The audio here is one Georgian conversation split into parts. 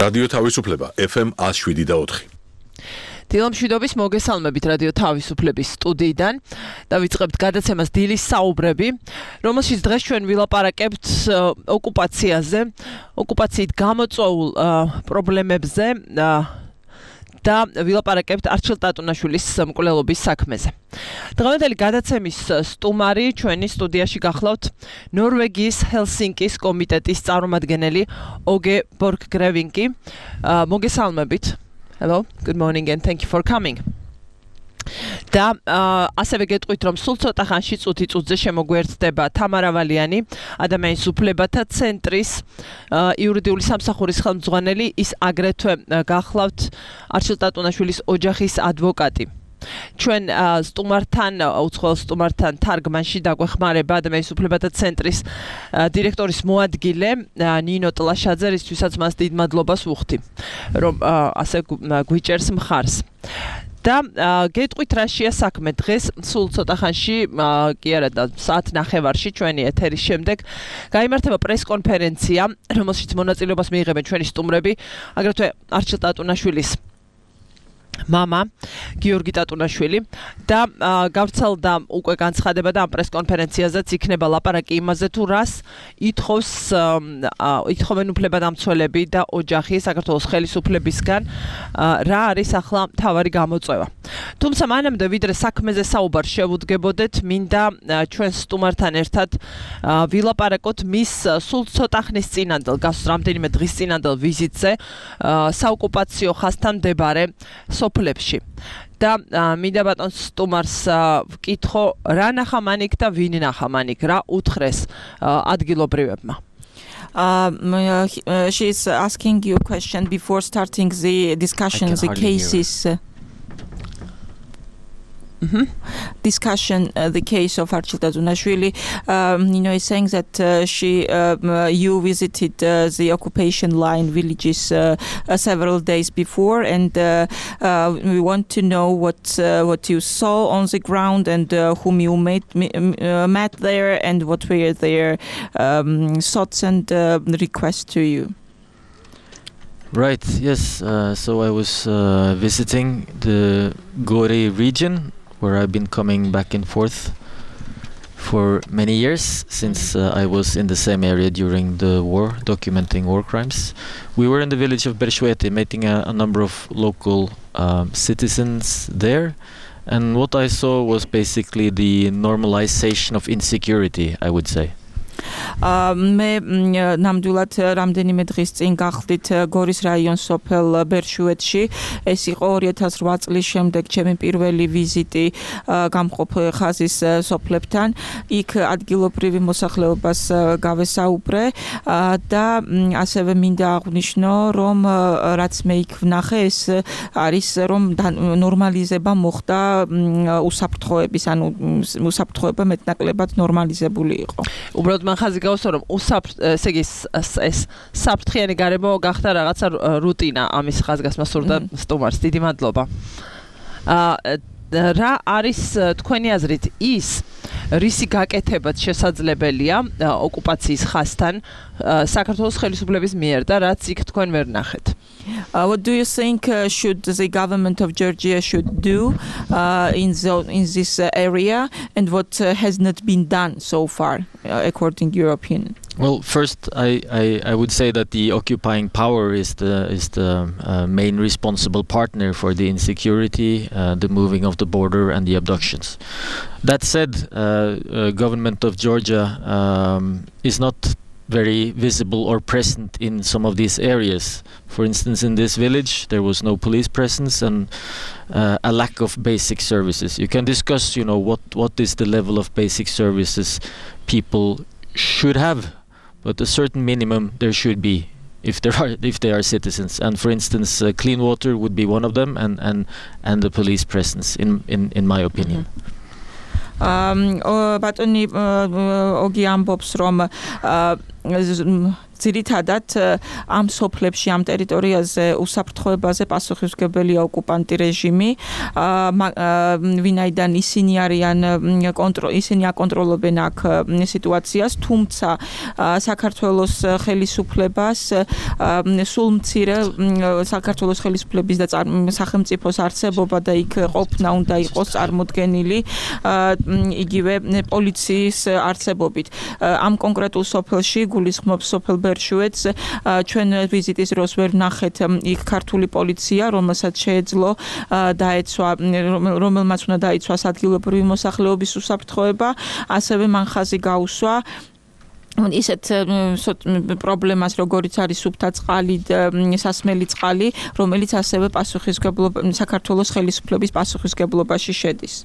რადიო თავისუფლება FM 107.4. დილამშვიდობის მოგესალმებით რადიო თავისუფლების სტუდიიდან და ვიწყებთ გადაცემას დილის საუბრები, რომელშიც დღეს ჩვენ ვილაპარაკებთ ოკუპაციაზე, ოკუპაციით გამოწვეულ პრობლემებზე და ვილაპარაკებთ არჩილ ტატუნაშვილის მკვლელობის საქმეზე. დღევანდელი გადაცემის სტუმარი ჩვენი სტუდიაში გახლავთ ნორვეგიის ჰელსინკის კომიტეტის წარმომადგენელი ოგე ბორგგრევინკი. მოგესალმებით. Hello, good morning and thank you for coming. და ასევე გეტყვით რომ სულ ცოტა ხანში წუთი-წუთზე შემოგვერთდება თამარა ვალიანი, ადამიანის უფლებათა ცენტრის იურიდიული სამსახურის ხელმძღვანელი, ის აგრეთვე გახლავთ არჩილ ტატუნაშვილის ოჯახის ადვოკატი. ჩვენ სტუმართან, უცხოელ სტუმართან თარგმანში დაგვეხმარება ადამიანის უფლებათა ცენტრის დირექტორის მოადგილე ნინო ტლაშაძე, რისთვისაც მას დიდ მადლობას ვუხდი, რომ ასე გვიჭერს მხარს. და გეტყვით რა შეა საქმე დღეს სულ ცოტა ხანში, კი არა და საათ ნახევარში ჩვენი ეთერის შემდეგ გაიმართება პრესკონფერენცია, რომელშიც მონაწილეობას მიიღებენ ჩვენი სტუმრები, აგრეთვე არჩილ ტატუნაშვილის მამა გიორგი ტატუნაშვილი და გავრცელდა უკვე განცხადება და ამ პრესკონფერენციაზეც იქნება ლაპარაკი იმაზე თუ რას ითხოვენ უფლებადამცველები და ოჯახი საქართველოს ხელისუფლებისგან, რა არის ახლა მთავარი გამოწვევა. თუმცა მანამდე ვიდრე საქმეზე საუბარ შევუდგებოდეთ, მინდა ჩვენ სტუმართან ერთად ვილაპარაკოთ მის სულ ცოტა ხნის წინანდელ, გასულ რამდენიმე დღის წინანდელ ვიზიტზე საოკუპაციო ხაზთან მდებარე სოფლებში. და მინდა ბატონ სტუმარს ვკითხო, რა ნახა მანიქ და ვინ ნახა მანიქ, რა უთხრეს ადგილობრივებმა. She is asking you a question before starting the discussion, the cases. Discussion the case of Archil Tătunașvili. Is saying that you visited the occupation line villages several days before, and we want to know what you saw on the ground and whom you met there, and what were their thoughts and requests to you. Right. Yes. So I was visiting the Gori region, where I've been coming back and forth for many years since I was in the same area during the war, documenting war crimes. We were in the village of Berșuete, meeting a number of local citizens there, and what I saw was basically the normalization of insecurity, I would say. მე ნამდვილად რამდენიმე დღის წინ გახლდით გორის რაიონის სოფელ ბერშუეთში. ეს იყო 2008 წლის შემდეგ ჩემი პირველი ვიზიტი გამყოფ ხაზის სოფლებთან. იქ ადგილობრივი მოსახლეობას გავესაუბრე და ასევე მინდა აღვნიშნო, რომ რაც მე იქ ვნახე, ეს არის რომ ნორმალიზება მოხდა უსაფრთხოების, ანუ უსაფრთხოება მეტნაკლებად ნორმალიზებული იყო. უბრალოდ მან ხაზი გავუსვა, რომ ესე იგი ეს საფრთხიანი გარემო გახდა რაღაცა რუტინა ამის ხაზგასმას სურდა სტუმარს. დიდი მადლობა. რა არის თქვენი აზრით ის, რისი გაკეთებაც შესაძლებელია ოკუპაციის ხაზთან საქართველოს ხელისუფლების მიერ და რაც იქ თქვენ ვერ ნახეთ? What do you think should the government of Georgia should do in this area, and what has not been done so far, according to your opinion? Well, first, I would say that the occupying power is the main responsible partner for the insecurity, the moving of the border, and the abductions. That said, government of Georgia is not very visible or present in some of these areas. For instance, in this village, there was no police presence and a lack of basic services. You can discuss, what is the level of basic services people should have, but a certain minimum there should be if they are citizens. And for instance, clean water would be one of them, and the police presence, in my opinion. ბატონი ოგი ამბობს, რომ ძირითადად ამ სოფლებში, ამ ტერიტორიაზე უსაფრთხოებაზე პასუხისმგებელია ოკუპანტი რეჟიმი, ვინაიდან ისინი არიან ისინი აკონტროლობენ აქ სიტუაციას, თუმცა საქართველოს ხელისუფლებას სულ მცირე საქართველოს ხელისუფლების და სახელმწიფოს არსებობა და იქ ყოფნა უნდა იყოს წარმოდგენილი იგივე პოლიციის არსებობით. ამ კონკრეტულ სოფელში გულისხმობს სოფელ ბერშუეთს ჩვენ ვიზიტის დროს ვერ ვნახეთ იქ ქართული პოლიცია, რომელსაც შეეძლო დაეცვა, რომელმაც უნდა დაიცვას ადგილობრივი მოსახლეობის უსაფრთხოება, ასევე მან ხაზი გაუსვა ისეთ პრობლემას, როგორიც არის სუფთა წყალი, სასმელი წყალი, რომელიც ასევე საქართველოს ხელისუფლების პასუხისმგებლობაში შედის.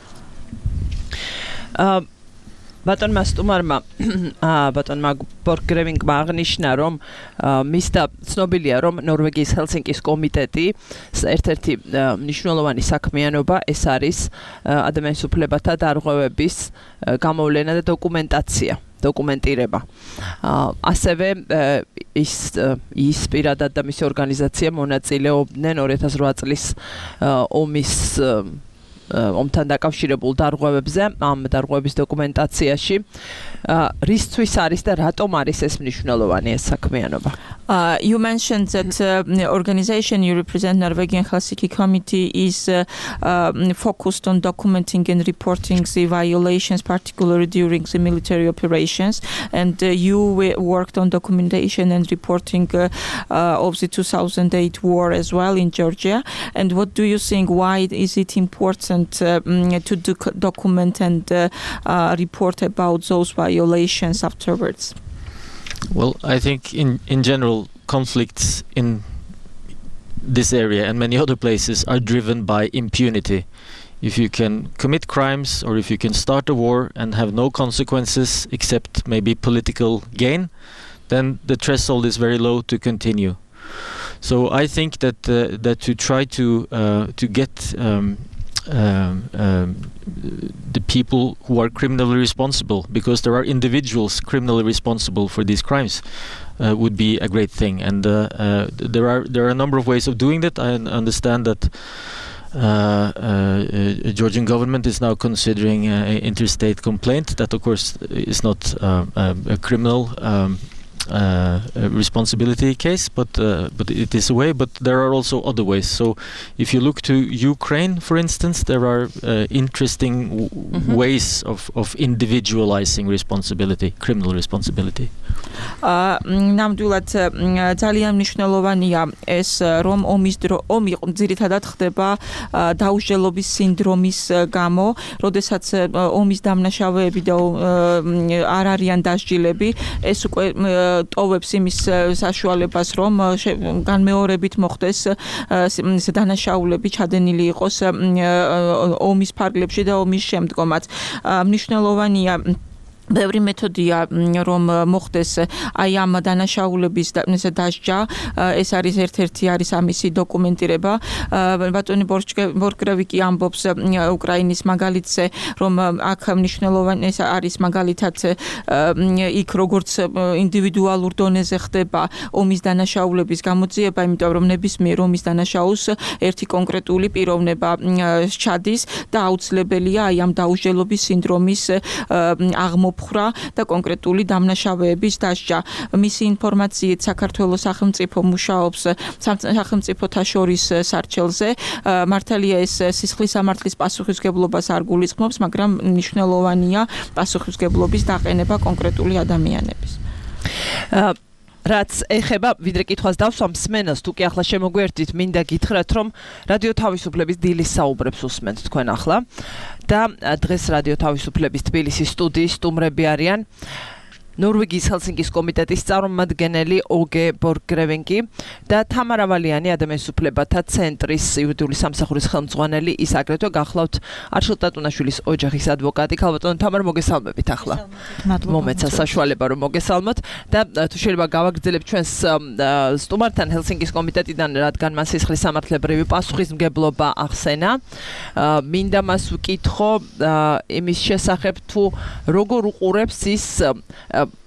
ბატონმა სტუმარმა ბატონმა ბორგრევინგმა აღნიშნა, რომ მისდა ცნობილია, რომ ნორვეგიის ჰელსინკის კომიტეტი ერთ-ერთი მნიშვნელოვანი საქმიანობა ეს არის ადამიანის უფლებათა დარღვევების გამოვლენა და დოკუმენტირება. ასევე ის პირადად და მისი ორგანიზაცია მონაწილეობდნენ 2008 წლის ომთან დაკავშირებულ დარღვევებზე, ამ დარღვევების დოკუმენტაციაში. რისთვის არის და რატომ არის ეს მნიშვნელოვანი ეს საქმიანობა? You mentioned that the organization you represent, Norwegian Helsinki Committee, is focused on documenting and reporting the violations, particularly during the military operations. And you worked on documentation and reporting of the 2008 war as well in Georgia. And what do you think? Why is it important to document and report about those violations afterwards? Well, I think in general, conflicts in this area and many other places are driven by impunity. If you can commit crimes or if you can start a war and have no consequences except maybe political gain, then the threshold is very low to continue. So I think that to try to get the people who are criminally responsible, because there are individuals criminally responsible for these crimes, would be a great thing. And there are a number of ways of doing that. I understand that Georgian government is now considering an interstate complaint. That, of course, is not a criminal responsibility case, but it is a way. But there are also other ways. So if you look to Ukraine, for instance, there are interesting ways of individualizing responsibility, criminal responsibility. ნამდვილად ძალიან მნიშვნელოვანია ეს, რომ ომი ძირითადად ხდება დაუსჯელობის სინდრომის გამო, როდესაც ომის დამნაშავეები და არ არიან დასჯილები, ეს უკვე ტოვებს იმის საშუალებას, რომ განმეორებით მოხდეს დანაშაულები ჩადენილი იყოს ომის ფარგლებში და ომის შემდგომაც. მნიშვნელოვანია ბევრი მეთოდია, რომ მოხდეს აი ამ დანაშაულების დასჯა. ეს არის ერთ-ერთი არის ამისი დოკუმენტირება. ბატონი ბორგრევიკი ამბობს უკრაინის მაგალითზე, რომ აქ მნიშვნელოვანი ეს არის მაგალითად იქ როგორც ინდივიდუალურ დონეზე ხდება ომის დანაშაულების გამოძიება, იმიტომ რომ ნებისმიერ ომის დანაშაულს ერთი კონკრეტული პიროვნება სჩადის და აუცილებელია აი ამ დაუსჯელობის სინდრომის აღმოფხვრა და კონკრეტული დამნაშავეების დასჯა. მისი ინფორმაციით საქართველოს სახელმწიფო მუშაობს სახელმწიფოთა შორის სარჩელზე. მართალია ეს სისხლის სამართლის პასუხისმგებლობას არ გულისხმობს, მაგრამ მნიშვნელოვანია პასუხისმგებლობის დაყენება კონკრეტული ადამიანების. რაც ეხება ვიდრე კითხვას დავსვამ მსმენელს, თუ კი ახლა შემოგვერდით, მინდა გითხრათ, რომ რადიო თავისუფლების დილის საუბრებს უსმენთ თქვენ ახლა და დღეს რადიო თავისუფლების თბილისის სტუდიის სტუმრები არიან ნორვეგიის ჰელსინკის კომიტეტის წარმომადგენელი ოგე ბორგრევინგი და თამარა ვალიანი, ადამიანის უფლებათა ცენტრის იურიდიული სამსახურის ხელმძღვანელი, ის აგრეთვე გახლავთ არშილ ტატუნაშვილის ოჯახის ადვოკატი. ქალბატონო თამარა, მოგესალმებით ახლა. მომეცა საშუალება რომ მოგესალმოთ და თუ შეიძლება გავაგრძელებთ ჩვენს სტუმართან ჰელსინკის კომიტეტიდან, რადგან მას სისხლის სამართლებრივი პასუხისმგებლობა ახსენა. მინდა მას ვკითხო იმის შესახებ, თუ როგორ უყურებს ის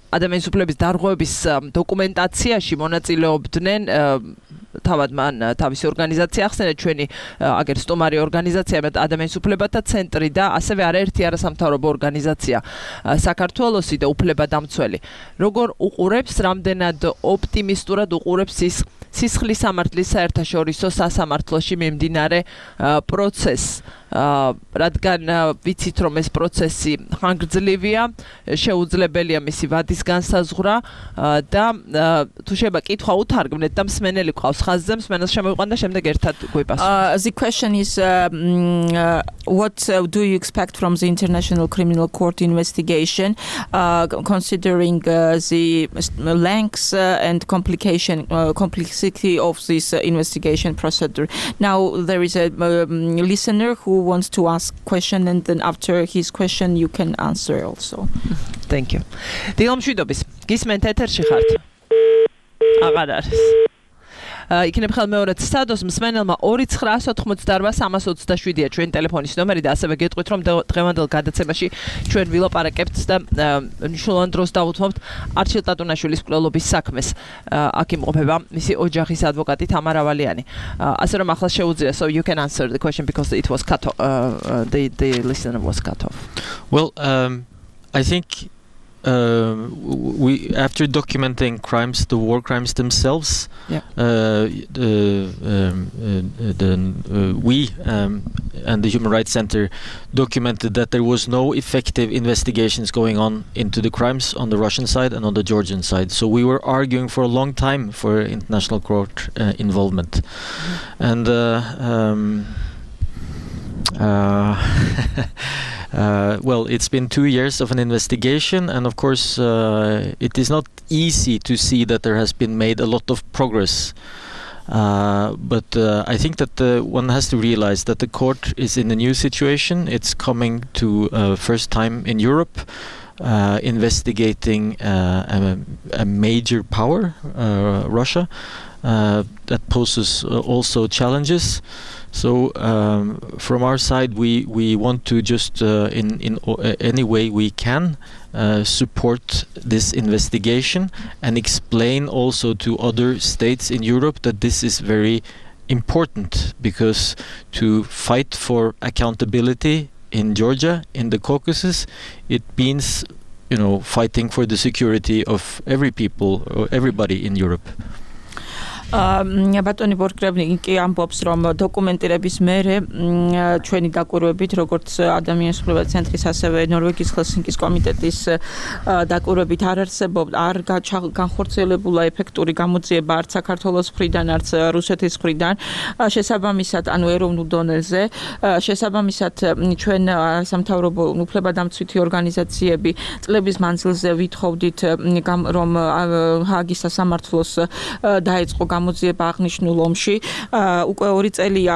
ადამიანის უფლების დარღვევების დოკუმენტაციაში მონაწილეობდნენ თავად მან თავისი ორგანიზაცია ახსენა ჩვენი აგერ სტუმარი ორგანიზაცია ადამიანის უფლებათა ცენტრი და ასევე არაერთი არასამთავრობო ორგანიზაცია საქართველოსი და უფლებადამცველი როგორ უყურებს რამდენად ოპტიმისტურად უყურებს ის სისხლის სამართლის საერთაშორისო სასამართლოში მიმდინარე პროცესს რადგან ვიცით რომ ეს პროცესი ხანგრძლივია შეუძლებელია მისი ვადის განსაზღვრა და თუ შეიძლება კითხვა უთარგმნეთ და მსმენელი ყავს ხაზზე მსმენელს შემოვიყვანდა შემდეგ ერთად გვიპასუხოთ. The question is what do you expect from the International Criminal Court investigation considering the length and complexity of this investigation procedure. Now there is a listener who wants to ask question and then after his question you can answer also. Thank you. დილამშვიდობის. გისმენთ ეთერში ხართ? აღარ არის. იქნებ ხელმეორედ სადოს მსმენელმა 2988327-ია ჩვენი ტელეფონის ნომერი და ასევე გეტყვით რომ დღევანდელ გადაცემაში ჩვენ ვილაპარაკებთ და მნიშვნელოვან დროს დავუთმობთ არჩილ ტატუნაშვილის მკვლელობის საქმეს. აქ იმყოფება მისი ოჯახის ადვოკატი თამარ ავალიანი. ასე რომ ახლა შეუძლია so you can answer the question because it was cut off, the listener was cut off. Well, I think we after documenting crimes, the war crimes themselves, Yeah. We and the Human Rights Center documented that there was no effective investigations going on into the crimes on the Russian side and on the Georgian side. So we were arguing for a long time for international court involvement, and well, it's been 2 years of an investigation, and of course it is not easy to see that there has been made a lot of progress. But I think that one has to realize that the court is in a new situation. It's coming to first time in Europe, investigating a major power, Russia, that poses also challenges. So from our side, we want to just in any way we can support this investigation and explain also to other states in Europe that this is very important, because to fight for accountability in Georgia, in the Caucasus, it means, you know, fighting for the security of every people or everybody in Europe. ბატონი ბორკრებნიკი ამბობს რომ დოკუმენტირების მერე ჩვენი დაკვირვებით როგორც ადამიანის უფლებათა ცენტრის ასევე ნორვეგიის ჰელსინკის კომიტეტის დაკვირვებით არ განხორციელებულა ეფექტური გამოძიება არც საქართველოს მხრიდან არც რუსეთის მხრიდან შესაბამისად ანუ ეროვნულ დონეზე შესაბამისად ჩვენ სამთავრობო უფლებადამცვითი ორგანიზაციები წლების მანძილზე ვითხოვდით რომ ჰააგის სასამართლოს დაეწყო გამოძიება აღნიშნულ ომში უკვე 2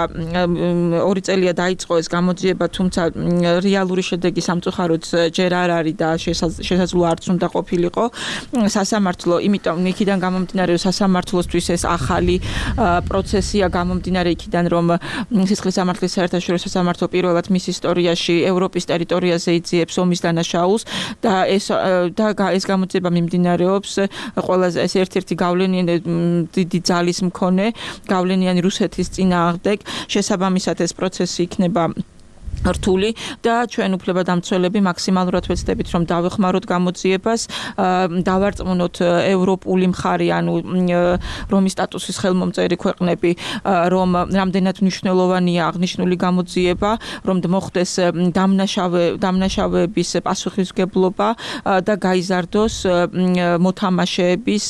წელია დაიწყო ეს გამოძიება, თუმცა რეალური შედეგი სამწუხაროდ ჯერ არ არის და შესაძლოა არც უნდა ყოფილიყო სასამართლო, იმიტომ იქიდან გამომდინარე სასამართლოსთვის ეს ახალი პროცესია გამომდინარე იქიდან რომ სისხლის სამართლის საერთაშორისო სასამართლო პირველად მის ისტორიაში ევროპის ტერიტორიაზე იძიებს ომის დანაშაულს და ეს გამოძიება მიმდინარეობს ყველაზე ეს ერთ-ერთი გავლენიანი დიდი ძალის მქონე გავლენიანი რუსეთის წინააღმდეგ შესაბამისად ეს პროცესი იქნება რთული და ჩვენ უფლებადამცველები მაქსიმალურად ვეცდებით რომ დავეხმაროთ გამოძიებას, დავარწმუნოთ ევროპული მხარე, ანუ რომის სტატუსის ხელმომწერი ქვეყნები, რომ რამდენად მნიშვნელოვანია აღნიშნული გამოძიება, რომ მოხდეს დამნაშავეების პასუხისმგებლობა და გაიზარდოს მოთამაშეების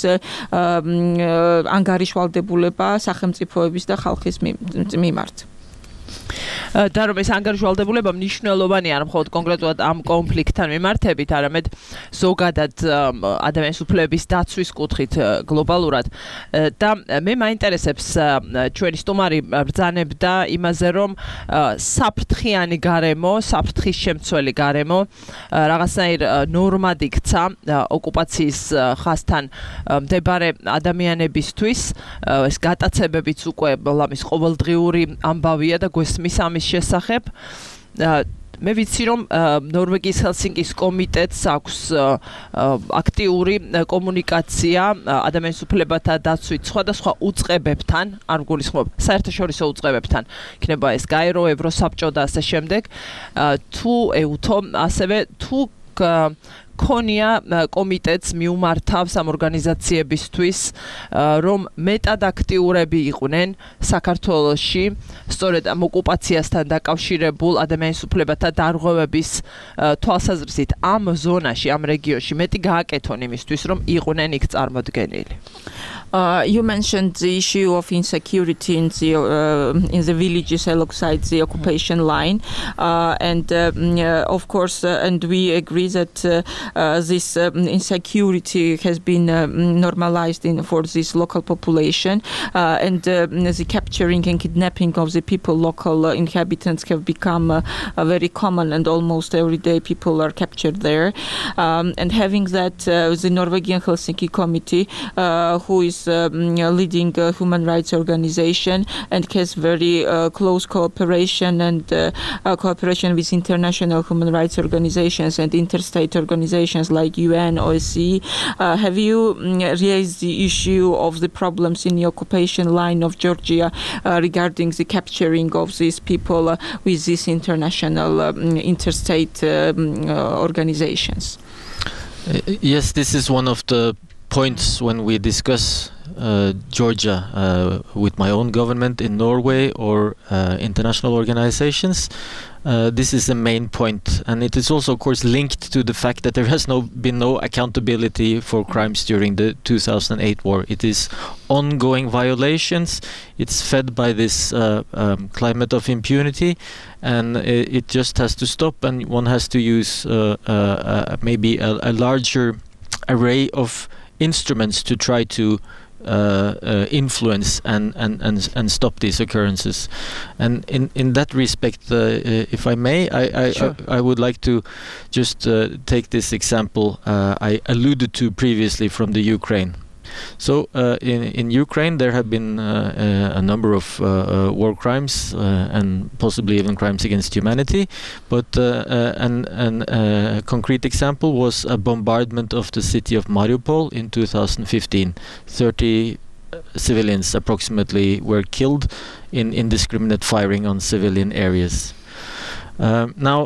ანგარიშვალდებულება სახელმწიფოების და ხალხის მიმართ. და რომ ეს ანგარიშვალდებულება მნიშვნელოვანია არ მხოლოდ კონკრეტულად ამ კონფლიქტთან მიმართებით, არამედ ზოგადად ადამიანის უფლებების დაცვის კუთხით გლობალურად. და მე მაინტერესებს ჩვენი სტუმარი ბრძანებდა იმაზე, რომ საფრთხიანი გარემო, საფრთხის შემცველი გარემო რაღაცნაირ ნორმად იქცა ოკუპაციის ხაზთან მდებარე ადამიანებისთვის. ეს გატაცებებიც უკვე ლამის ყოველდღიური ამბავია და გვესმის ამის შესახებ. მე ვიცი რომ ნორვეგიის ჰელსინკის კომიტეტს აქვს აქტიური კომუნიკაცია ადამიანის უფლებათა დაცვით სხვადასხვა უწყებებთან, არ გულისხმობ საერთაშორისო უწყებებთან, იქნება ეს გაერო, ევროსაბჭო და ასე შემდეგ, თუ ეუთო, ასევე თუ ქონია კომიტეტს მიუმართავს ამ ორგანიზაციებისთვის, რომ მეტად აქტიურები იყვნენ საქართველოში, სწორედ ამ ოკუპაციასთან დაკავშირებულ ადამიანის უფლებათა დარღვევების თვალსაზრისით ამ ზონაში, ამ რეგიონში მეტი გააკეთონ იმისთვის, რომ იყვნენ იქ წარმოდგენილი. You mentioned the issue of insecurity in the villages alongside the occupation line, and of course, and we agree that this insecurity has been normalized for this local population, and the capturing and kidnapping of the local inhabitants have become very common, and almost every day people are captured there. And having that, the Norwegian Helsinki Committee, who is leading a human rights organization and has very close cooperation and cooperation with international human rights organizations and interstate organizations like UN, OSCE. Have you raised the issue of the problems in the occupation line of Georgia regarding the capturing of these people with these international interstate organizations? Yes, this is one of the points when we discuss Georgia with my own government in Norway or international organizations. This is the main point, and it is also, of course, linked to the fact that there has been no accountability for crimes during the 2008 war. It is ongoing violations. It's fed by this climate of impunity, and it just has to stop, and one has to use maybe a larger array of instruments to try to influence and stop these occurrences. And in that respect, if I may, Sure. I would like to just take this example I alluded to previously from the Ukraine. So in Ukraine there have been a number of war crimes and possibly even crimes against humanity, but a concrete example was a bombardment of the city of Mariupol in 2015. 30 civilians approximately were killed in indiscriminate firing on civilian areas. Now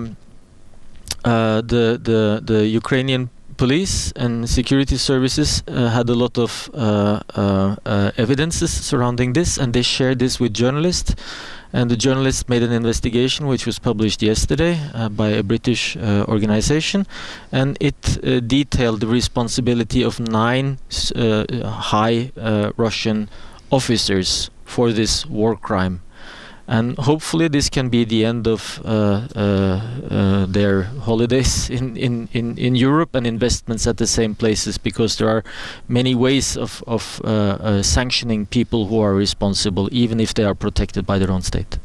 the Ukrainian police and security services had a lot of evidences surrounding this, and they shared this with journalists, and the journalists made an investigation which was published yesterday by a British organization, and it detailed the responsibility of 9 high Russian officers for this war crime. And hopefully this can be the end of their holidays in Europe and investments at the same places, because there are many ways of sanctioning people who are responsible, even if they are protected by their own state.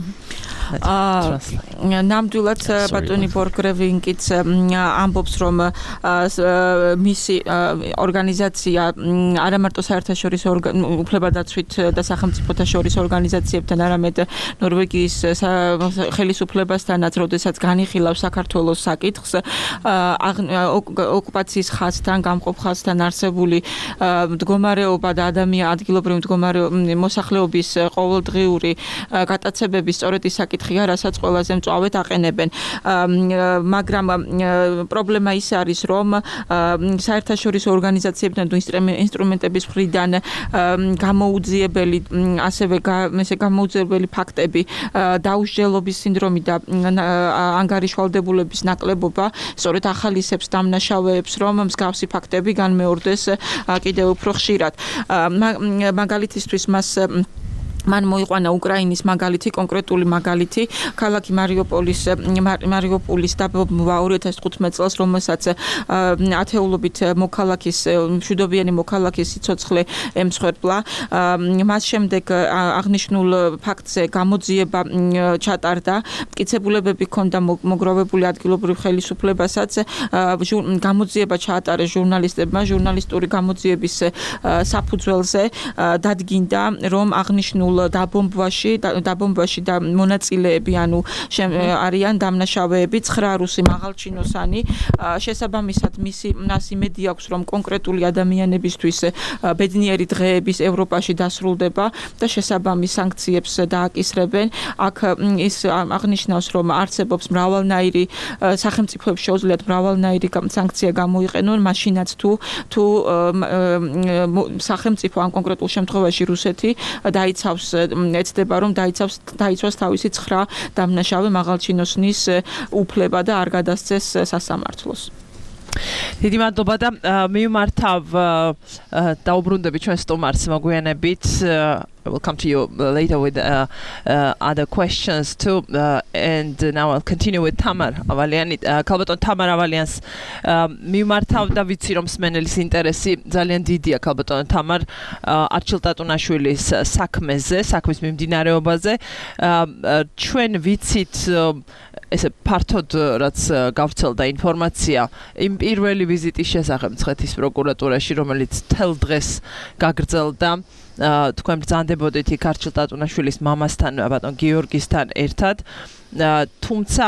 ნამდვილად ბატონი ბორგრევინგიც ამბობს, რომ მისი ორგანიზაცია არა მარტო საერთაშორისო უფლებადაცვით და სახელმწიფოთა შორის ორგანიზაციებთან, არამედ ნორვეგიის ხელისუფლებასთანაც, როდესაც განიხილავს საქართველოს საკითხს, ოკუპაციის ხაზთან, გამყოფ ხაზთან არსებული მდგომარეობა და ადგილობრივი მოსახლეობის ყოველდღიური გატაცებების სწორედ ის საკითხია, რასაც ყველაზე მწვავედ აყენებენ. მაგრამ პრობლემა ის არის, რომ საერთაშორისო ორგანიზაციებთან თუ ინსტრუმენტების მხრიდან გამოუძიებელი, ასევე გამოუძიებელი ფაქტები, დაუსჯელობის სინდრომი და ანგარიშვალდებულების ნაკლებობა სწორედ ახალისებს დამნაშავეებს, რომ მსგავსი ფაქტები განმეორდეს კიდევ უფრო ხშირად. მაგალითისთვის მან მოიყვანა უკრაინის მაგალითი, კონკრეტული მაგალითი, ქალაქი მარიუპოლის დაბომბვა 2015 წელს, რომელსაც ათეულობით მოქალაქის, მშვიდობიანი მოქალაქის სიცოცხლე ემსხვერპლა. მას შემდეგ აღნიშნულ ფაქტზე გამოძიება ჩატარდა, მტკიცებულებები ჰქონდა მოგროვებული ადგილობრივ ხელისუფლებასაც, გამოძიება ჩაატარეს ჟურნალისტებმა, ჟურნალისტური გამოძიების საფუძველზე დადგინდა, რომ აღნიშნულ დაბომბვაში და მონაწილეები, ანუ არიან დამნაშავეები 9 რუსი მაღალჩინოსანი. შესაბამისად მისი იმედი აქვს, რომ კონკრეტული ადამიანებისთვის ბედნიერი დღეების ევროპაში დასრულდება და შესაბამის სანქციებს დააკისრებენ. აქ ის აღნიშნავს, რომ არსებობს მრავალნაირი სახელმწიფოებს შეუძლიათ მრავალნაირი სანქცია გამოიყენონ, მაშინაც თუ სახელმწიფო ამ კონკრეტულ შემთხვევაში რუსეთი ეცდება, რომ დაიცვას თავისი 9 დამნაშავე მაღალჩინოსნის უფლება და არ გადასცეს სასამართლოს. დიდი მადლობა და მივმართავ დაუბრუნდები ჩვენ სტუმარს მოგვიანებით. I will come to you later with other questions too, and now I'll continue with Tamar Avaliani. Kalbaton Tamar Avalians მივმართავ და ვიცი რომ სმენელის ინტერესი ძალიან დიდია Kalbaton Tamar არჩილ ტატუნაშვილის საქმეზე, საქმის მიმდინარეობაზე. ჩვენ ვიცით ესე ფართოდ რაც გავრცელდა ინფორმაცია იმ პირველი ვიზიტის შესახებ მცხეთის პროკურატურაში, რომელიც თელ დღეს გაგრძელდა. თქვენ ბრძანდებოდით იქ არჩილ ტატუნაშვილის მამასთან, ბატონ გიორგისთან ერთად. თუმცა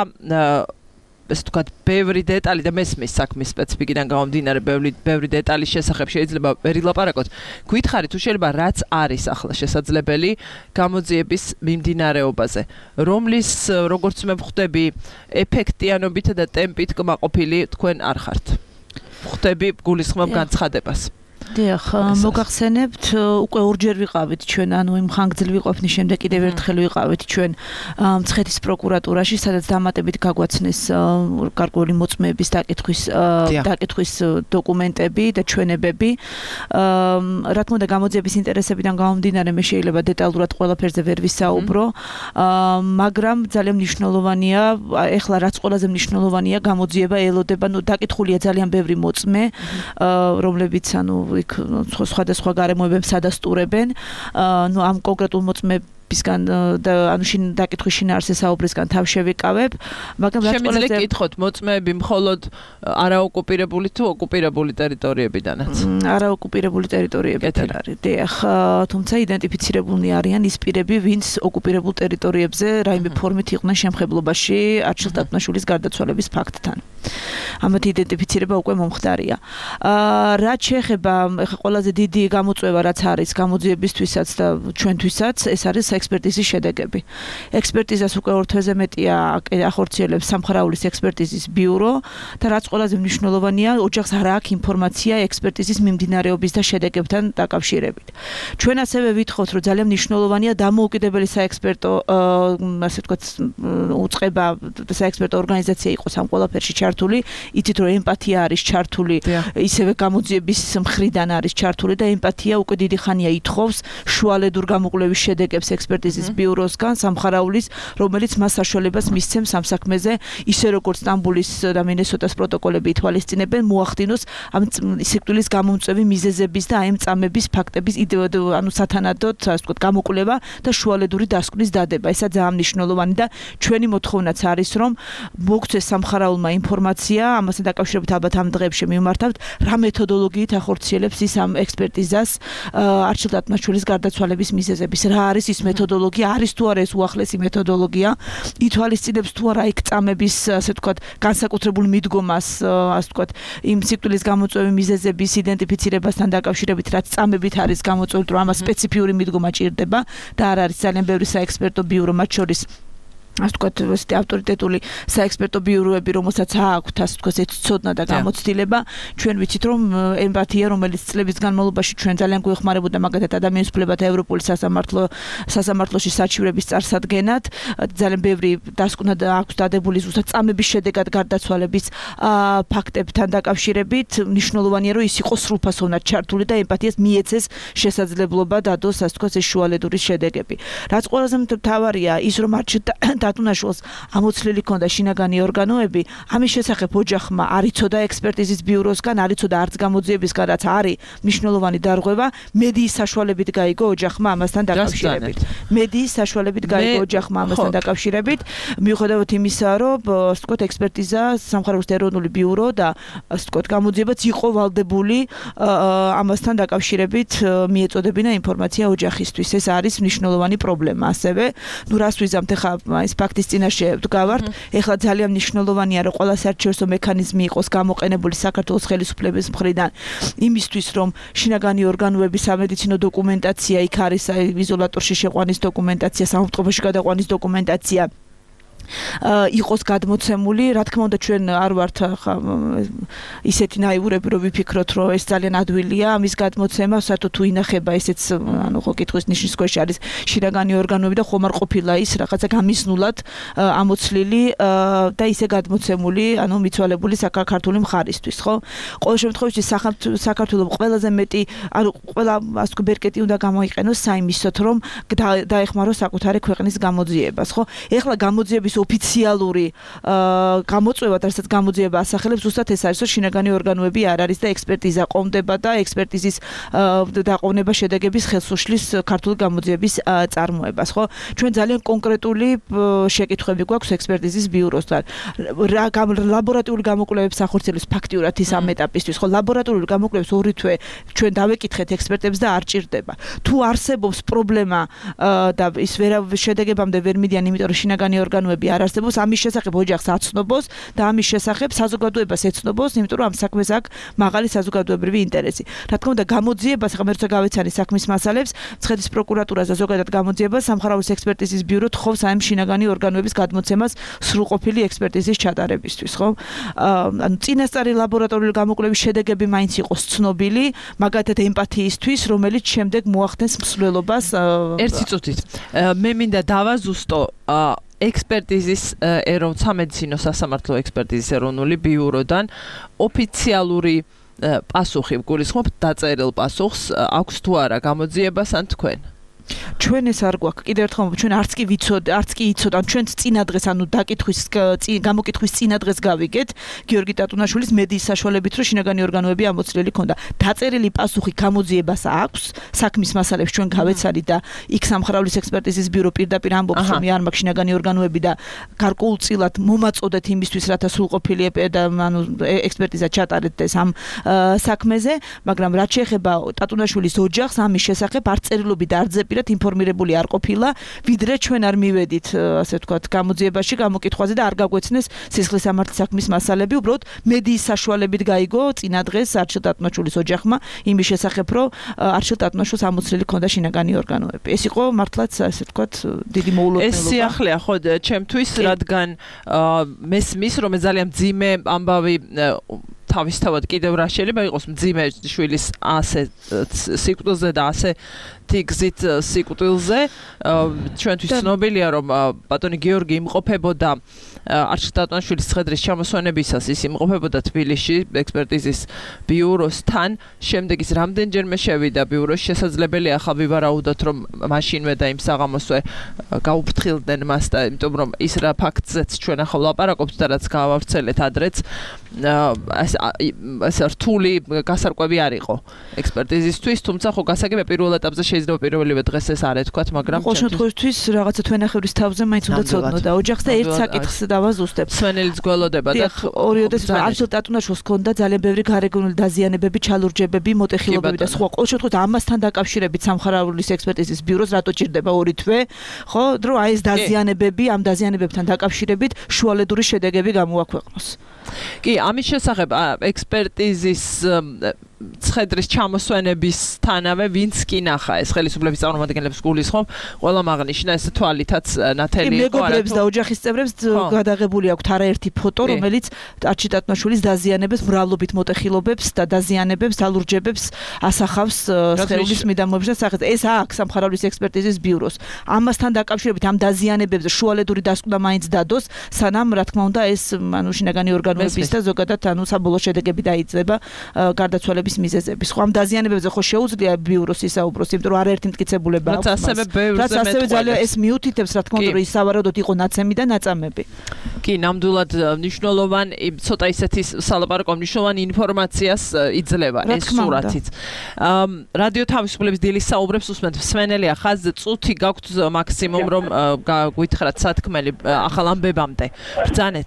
ეს თქვა ბევრი დეტალი და მესმის საქმის სპეციფიკიდან გამომდინარე ბევრი დეტალის შესახებ შეიძლება ვერ ილაპარაკოთ. გითხარით თუ შეიძლება რაც არის ახლა შესაძლებელი გამოძიების მიმდინარეობაზე, რომლის როგორც მე ვხვდები ეფექტიანობით და ტემპით კმაყოფილი თქვენ არ ხართ. ვხვდები გულისხმობ განცხადებას. დიახ, მოგახსენებთ, უკვე ორჯერ ვიყავით ჩვენ, ანუ იმ ხანგრძლივი ყოფნის შემდეგ კიდევ ერთხელ ვიყავით ჩვენ მცხეთის პროკურატურაში, სადაც დამატებით გაგვაცნეს გარკვეული მოწმეების დაკითხვის დოკუმენტები და ჩვენებები. რა თქმა უნდა, გამოძიების ინტერესებიდან გამომდინარე, მე შეიძლება დეტალურად ყველაფერზე ვერ ვისაუბრო, მაგრამ ძალიან მნიშვნელოვანია, ეხლა რაც ყველაზე მნიშვნელოვანია, გამოძიება ელოდება, დაკითხულია ძალიან ბევრი მოწმე, რომლებიც სხვადასხვა გარემოებებს ადასტურებენ. ამ კონკრეტულ მოწმებისგან და დაკითხვის შინაარსზე საუბრისგან თავ შევიკავებ, მაგრამ რაც ყველაზე კითხოთ, მოწმეები მხოლოდ არაოკუპირებული თუ ოკუპირებული ტერიტორიებიდანაც? არაოკუპირებული ტერიტორიებიდან არის. დიახ, თუმცა იდენტიფიცირებულნი არიან ის პირები, ვინც ოკუპირებულ ტერიტორიებზე რაიმე ფორმით იყვნენ შემხებლობაში არჩილ ტატუნაშვილის გარდაცვალების ფაქტთან. ამათ იდენტიფიცირება უკვე მომხდარია. რაც შეეხება ყველაზე დიდი გამოწვევა რაც არის გამოძიებისთვისაც და ჩვენთვისაც, ეს არის ექსპერტიზის შედეგები. ექსპერტიზას უკვე 2 თვეზე მეტია ახორციელებს სამხარაულის ექსპერტიზის ბიურო და რაც ყველაზე მნიშვნელოვანია, ოჯახს არ აქვს ინფორმაცია ექსპერტიზის მიმდინარეობის და შედეგებთან დაკავშირებით. ჩვენ ასევე ვითხოვთ, რომ ძალიან მნიშვნელოვანია დამოუკიდებელი საექსპერტო, ასე ვთქვათ, უწყება საექსპერტო ორგანიზაცია იყოს ამ ყველაფერში ჩართული, იცით რომ ემპათია არის ჩართული, ისევე გამოძიების მხრიდან არის ჩართული და ემპათია უკვე დიდი ხანია ითხოვს შუალედურ გამოკვლევის შედეგებს ექსპერტიზის ბიუროსგან სამხარაულის, რომელიც მას საშუალებას მისცემს ამ საქმეზე, ისე როგორც სტამბულის და მინესოტას პროტოკოლები ითვალისწინებენ, მოახდინოს ამ სიკვდილის გამომწვევი მიზეზების და ამ წამების ფაქტების სათანადოდ, ასე ვთქვათ, გამოკვლევა და შუალედური დასკვნის დადება. ესა ძალიან მნიშვნელოვანი და ჩვენი მოთხოვნაც არის, რომ მოგცეს სამხარაულმა ინფორმაცია, ამასთან დაკავშირებით ალბათ ამ დღეებში მივმართავთ, რა მეთოდოლოგიით ახორციელებს ის ამ ექსპერტიზას არჩილ ტატუნაშვილის გარდაცვალების მიზეზების. რა არის ის მეთოდოლოგია, არის თუ არა ეს უახლესი მეთოდოლოგია, ითვალისწინებს თუ არა იქ წამების, ასე ვთქვათ, განსაკუთრებულ მიდგომას, ასე ვთქვათ, იმ სიკვდილის გამოწვევი მიზეზების იდენტიფიცირებასთან დაკავშირებით, რაც წამებით არის გამოწვეული, რომ ამას სპეციფიური მიდგომა ჭირდება და არ არის ძალიან ბევრი საექსპერტო ბიურო, მათ შორის ასე ვთქვათ, ავტორიტეტული საექსპერტო ბიუროები, რომელსაც აქვთ, ასე ვთქვათ, ცოდნა და გამოცდილება. ჩვენ ვიცით, რომ ემპათია, რომელიც წლების განმავლობაში ჩვენ ძალიან გვეხმარებოდა მაგათად ადამიანის უფლებათა ევროპული სასამართლოში საჩივრების წარსადგენად, ძალიან ბევრი დასკვნა აქვს დადებული ზუსტად წამების შედეგად გარდაცვალების ფაქტებთან დაკავშირებით. მნიშვნელოვანია, რომ ის იყოს სრულფასოვნად ჩართული და ემპათიას მიეცეს შესაძლებლობა დადოს, ასე ვთქვათ, ეს შუალედური შედეგები. რაც ყველაზე მთავარია, ის რომ არჩილ დატუნაშულს ამოცლილი ქონდა შინაგანი ორგანოები, ამის შესახებ ოჯახმა არ იცოდა ექსპერტიზის ბიუროსგან, არ იცოდა არც გამოძიებისგან, რაც არის მნიშვნელოვანი დარღვევა, მედიის საშუალებით გაიგო ოჯახმა ამასთან დაკავშირებით. მედიის საშუალებით გაიგო ოჯახმა ამასთან დაკავშირებით, მიუხედავად იმისა, რომ ასე ვთქვათ, ექსპერტიზა სამხაროს ეროვნული ბიურო და ასე ვთქვათ, გამოძიებაც იყო ვალდებული ამასთან დაკავშირებით მიეწოდებინა ინფორმაცია ოჯახისთვის. ეს არის მნიშვნელოვანი პრობლემა. ასევე, რას ვიზამთ ახლა ეს ფაქტის წინაშე ვდგავართ, ეხლა ძალიან მნიშვნელოვანია, რომ ყველა საერთაშორისო მექანიზმი იყოს გამოყენებული საქართველოს ხელისუფლების მხრიდან იმისთვის, რომ შინაგანი ორგანოების სამედიცინო დოკუმენტაცია, იქ არის იზოლატორში შეყვანის დოკუმენტაცია, საავადმყოფოში გადაყვანის დოკუმენტაცია იყოს გადმოცემული, რა თქმა უნდა ჩვენ არ ვართ ისეთი ნაიურები, რომ ვიფიქროთ, რომ ეს ძალიან ადვილია ამის გადმოცემა, საერთოდ თუ ინახება ესეც, ხო კითხვის ნიშნის ქვეშ არის შინაგანი ორგანოები და ხომ არ ყოფილა ის რაღაცა გამიზნულად ამოცლილი და ისე გადმოცემული, მიცვალებული საქართველოს მხარისთვის, ხო? ყოველ შემთხვევაში საქართველოს ყველაზე მეტი, ყველა ასე ვთქვი, ბერკეტი უნდა გამოიყენოს საიმისოთ, რომ დაეხმაროს საკუთარი ქვეყნის გამოძიებას, ხო? ეხლა გამოძიების ოფიციალური გამოწვევა, რასაც გამოძიება ასახელებს, ზუსტად ეს არის, რომ შინაგანი ორგანოები არ არის და ექსპერტიზა ყომდება და ექსპერტიზის დაყოვნება შედეგების ხელსუშლის ქართული გამოძიების წარმოებას, ხო? ჩვენ ძალიან კონკრეტული შეკითხვები გვაქვს ექსპერტიზის ბიუროსთან. ლაბორატორიული გამოკვლევების ახორციელებს ფაქტიურად ის ამ ეტაპისთვის, ხო? ლაბორატორიული გამოკვლევებს ორი თვე ჩვენ დავეკითხეთ ექსპერტებს და არ ჭირდება. თუ არსებობს პრობლემა და ის შედეგებამდე ვერ მიდიან, იმიტომ რომ შინაგანი ორგანოები არ არსებობს, ამის შესახებ ოჯახს აცნობოს და ამის შესახებ საზოგადოებას ეცნობს, იმიტომ რომ ამ საქმეს აქვს მაღალი საზოგადოებრივი ინტერესი. რა თქმა უნდა, გამოძიებას, ახლა მე როცა გავეცანი საქმის მასალებს, მცხეთის პროკურატურას და ზოგადად გამოძიებას სამხაროვის ექსპერტიზის ბიურო თხოვს ამ შინაგანი ორგანოების გადმოცემას სრულყოფილი ექსპერტიზის ჩატარებისთვის, ხო? ანუ წინასწარი ლაბორატორიული გამოკვლევის შედეგები მაინც იყოს ცნობილი, მაგათად ემპათიისთვის, რომელიც შემდეგ მოახდენს მსვლელობას. ერთი წუთით. მე მინდა დავაზუსტო ექსპერტიზის სამედიცინო სასამართლო ექსპერტიზის ეროვნული ბიუროდან ოფიციალური პასუხი გულისხმობთ დაწერილ პასუხს აქვს თუ არა გამოძიებას ან თქვენ? ჩვენ ეს არ გვაქვს. კიდევ ერთხელ ჩვენ არც კი იცოდეთ, ან ჩვენ წინა დღეს, ანუ გამოკითხვის წინა დღეს გავიგეთ გიორგი ტატუნაშვილის მედიის საშუალებით, რომ შინაგანი ორგანოები ამოცლილი ქონდა. დაწერილი პასუხი გამოძიებას აქვს, საქმის მასალებს ჩვენ გავეცადით და იქ სამხაროვის ექსპერტიზის ბიურო პირდაპირ ამბობს, რომ არ მაქვს შინაგანი ორგანოები და გარკვეულწილად მომაწოდეთ იმისთვის, რათა სრულყოფილი ექსპერტიზა ჩატარეთ ეს ამ საქმეზე, მაგრამ რაც შეეხება ტატუნაშვილის ოჯახს, ამის შესახებ არ წერილობი და არ ძეპირად ინფორმირებული არ ყოფილა, ვიდრე ჩვენ არ მივედით, ასე ვთქვათ, გამოძიებაში, გამოკითხვაზე და არ გაგვეცნეს სისხლის სამართლის საქმის მასალები, უბრალოდ მედიის საშუალებით გაიგო წინა დღეს არჩილ ტატუნაშვილის ოჯახმა იმის შესახებ, რომ არჩილ ტატუნაშვილს ამოცლილი ქონდა შინაგანი ორგანოები. ეს იყო მართლაც, ასე ვთქვათ, დიდი მოულოდნელობა. ეს სიახლეა ხო ჩემთვის, რადგან მესმის, რომ ძალიან მძიმე ამბავი თავისთავად კიდევ რა შეიძლება იყოს მძიმე შვილის ასე სიკვდილზე და ასე თიგზით სიკვდილზე. ჩვენთვის ცნობილია, რომ ბატონი გიორგი იმყოფებოდა არჩილ ტატუნაშვილის ცხედრის ჩამოსვენებისას, ის იმყოფებოდა თბილისში ექსპერტიზის ბიუროსთან. შემდეგ ის რამდენჯერმე შევიდა ბიუროში, შესაძლებელია ახლა ვივარაუდოთ, რომ მაშინვე და იმ საღამოსვე გაუფრთხილდნენ მას და იმიტომ რომ ის რა ფაქტზეც ჩვენ ახლა ვლაპარაკობთ და რაც გავავრცელეთ ადრეც, ეს რთული გასარკვევი არ იყო ექსპერტიზისთვის, თუმცა ხო გასაგებია პირველ ეტაპზე შეიძლება პირველივე დღეს ეს არ ეთქვათ, მაგრამ ყოველ შემთხვევაში რაღაცა თვენახევრის თავზე მაინც უნდა ცოდნოდა ოჯახს და ერთ საკითხს დავაზუსტებ. სვენელიც გველოდება და ორიოდეს არჩილ ტატუნაშვილს ჰქონდა ძალიან ბევრი გარეგნული დაზიანებები, ჩალურჯებები, მოტეხილობები და სხვა. ყოველ შემთხვევაში ამასთან დაკავშირებით სამხაროვის ექსპერტიზის ბიუროს რატო ჭირდება ორი თვე, ხო? რომ აი ეს დაზიანებები, ამ დაზიანებებთან დაკავშირებით შუალედური შედეგები გამოაქვეყნოს. კი, ამის შესახებ ექსპერტიზის ცხედრის ჩამოსვენებისთანავე ვინც კი ნახა ეს ხელისუფლების წარმომადგენლებს გულისხმობ, ყველა აღნიშნა ეს თვალითაც ნათელი იყო. მეგობრებს და ოჯახის წევრებს გადაღებული აქვთ არაერთი ფოტო, რომელიც არჩილ ტატუნაშვილის დაზიანებებს, მრავლობით მოტეხილობებს და დაზიანებებს, ალურჯებებს ასახავს სხეულის მიდამოებებს და სახეს. ეს აქვს სამხაროვის ექსპერტიზის ბიუროს. ამასთან დაკავშირებით ამ დაზიანებებზე შუალედური დასკვნა მაინც დადოს, სანამ რა თქმა უნდა ეს შინაგანი ორგანოების და ზოგადად საბოლოო შედეგები დაიწყება გარდაცვალების დაზიანების მიზეზების. ხო ამ დაზიანებებზე ხო შეუძლია ბიუროს ისაუბროს, იმიტომ რომ არაერთი მტკიცებულება აქვს. რაც ასევე ბევრზე მეტყველებს. რაც ასევე ძალიან ეს მიუთითებს რა თქმა უნდა რომ ის სავარაუდოდ იყო ნაცემი და ნაწამები. კი, ნამდვილად მნიშვნელოვანი ცოტა ისეთი სალაპარაკო მნიშვნელოვანი ინფორმაციას იძლევა ეს სურათიც. რადიო თავისუფლების დილის საუბრებს უსმენთ მსმენელია ხაზზე წუთი გაქვთ მაქსიმუმ რომ გვითხრათ სათქმელი ახალ ამბებამდე. ბრძანეთ.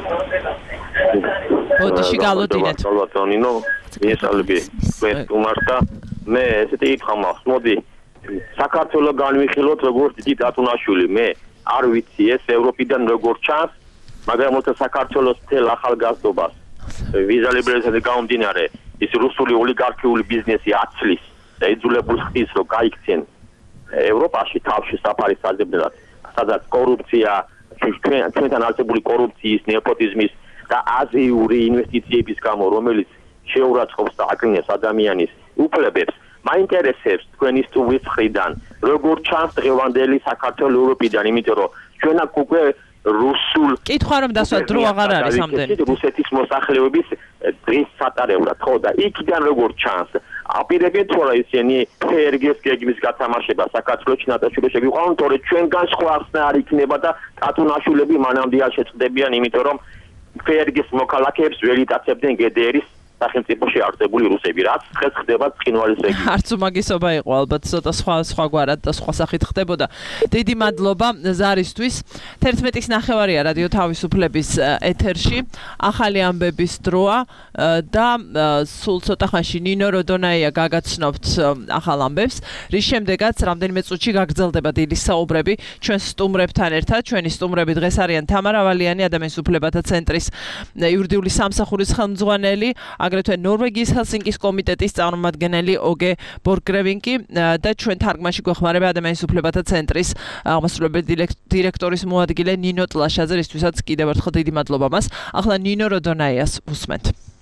ბოდიში გალოდინეთ. ბატონინო, მიესალმები. მართლა მე ესეთი ხამახს მოდი საქართველოს განვიხილოთ როგორც დიდი დათუნაშვილი. მე არ ვიცი ეს ევროპიდან როგორ ჩანს, მაგრამ მოთა საქართველოს თელ ახალგაზრდობას ვიზა ლიბერალიზაციის გამომდინარე ის რუსული ოლიგარქიული ბიზნესი აცლის და იძულებულს ხდის რომ გაიქცენ ევროპაში თავში საფარის საძებნელად, სადაც კორუფცია, ჩვენთან არსებული კორუფციის, ნეპოტიზმის და აზიური ინვესტიციების გამო, რომელიც შეურაცხყოფს და აკნინებს ადამიანის უფლებებს, მაინტერესებს თქვენი სტუმრის მხრიდან, როგორ ჩანს დღევანდელი საქართველოს ევროპიდან, იმიტომ რომ ჩვენ აქ უკვე რუსულ კითხვა რომ დასვა დრო აღარ არის ამდენი. რუსეთის მოსახლეობის დღის სატარებლად, ხო და იქიდან როგორ ჩანს აპირებენ თუ არა ისინი ფერგეს გეგმის გათამაშება საქართველოში ნატაშვილებს შეგვიყვანონ, თორე ჩვენგან სხვა ხსნა არ იქნება და ტატუნაშვილები მანამდე არ შეწყდებიან, იმიტომ რომ ფერგეს მოქალაქეებს ვერ იტაცებდნენ გდრ-ის სახელმწიფოში არსებული რუსები, რაც დღეს ხდება ცხინვალის რეგიონში. არც უმაგისობა იყო, ალბათ ცოტა სხვაგვარად და სხვა სახით ხდებოდა. დიდი მადლობა ზარისთვის. 11:09 რადიო თავისუფლების ეთერში ახალი ამბების დროა და სულ ცოტა ხანში ნინო როდონაია გაგაცნობთ ახალ ამბებს, რის შემდეგაც რამდენიმე წუთში გაგრძელდება დილის საუბრები ჩვენ სტუმრებთან ერთად. ჩვენი სტუმრები დღეს არიან თამარ ავალიანი, ადამიანის უფლებათა ცენტრის იურიდიული სამსახურის ხელმძღვანელი, აგრეთვე ნორვეგიის ჰელსინკის კომიტეტის წარმომადგენელი ოგე ბორგრევინკი და ჩვენ თარგმანში გვეხმარება ადამიანის უფლებათა ცენტრის აღმასრულებელი დირექტორის მოადგილე ნინო ტლაშაძე, რისთვისაც კიდევ ერთხელ დიდი მადლობა მას. ახლა ნინო როდონაიას უსმენთ.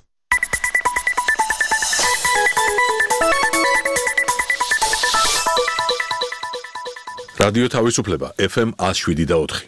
რადიო თავისუფლება FM 107.4.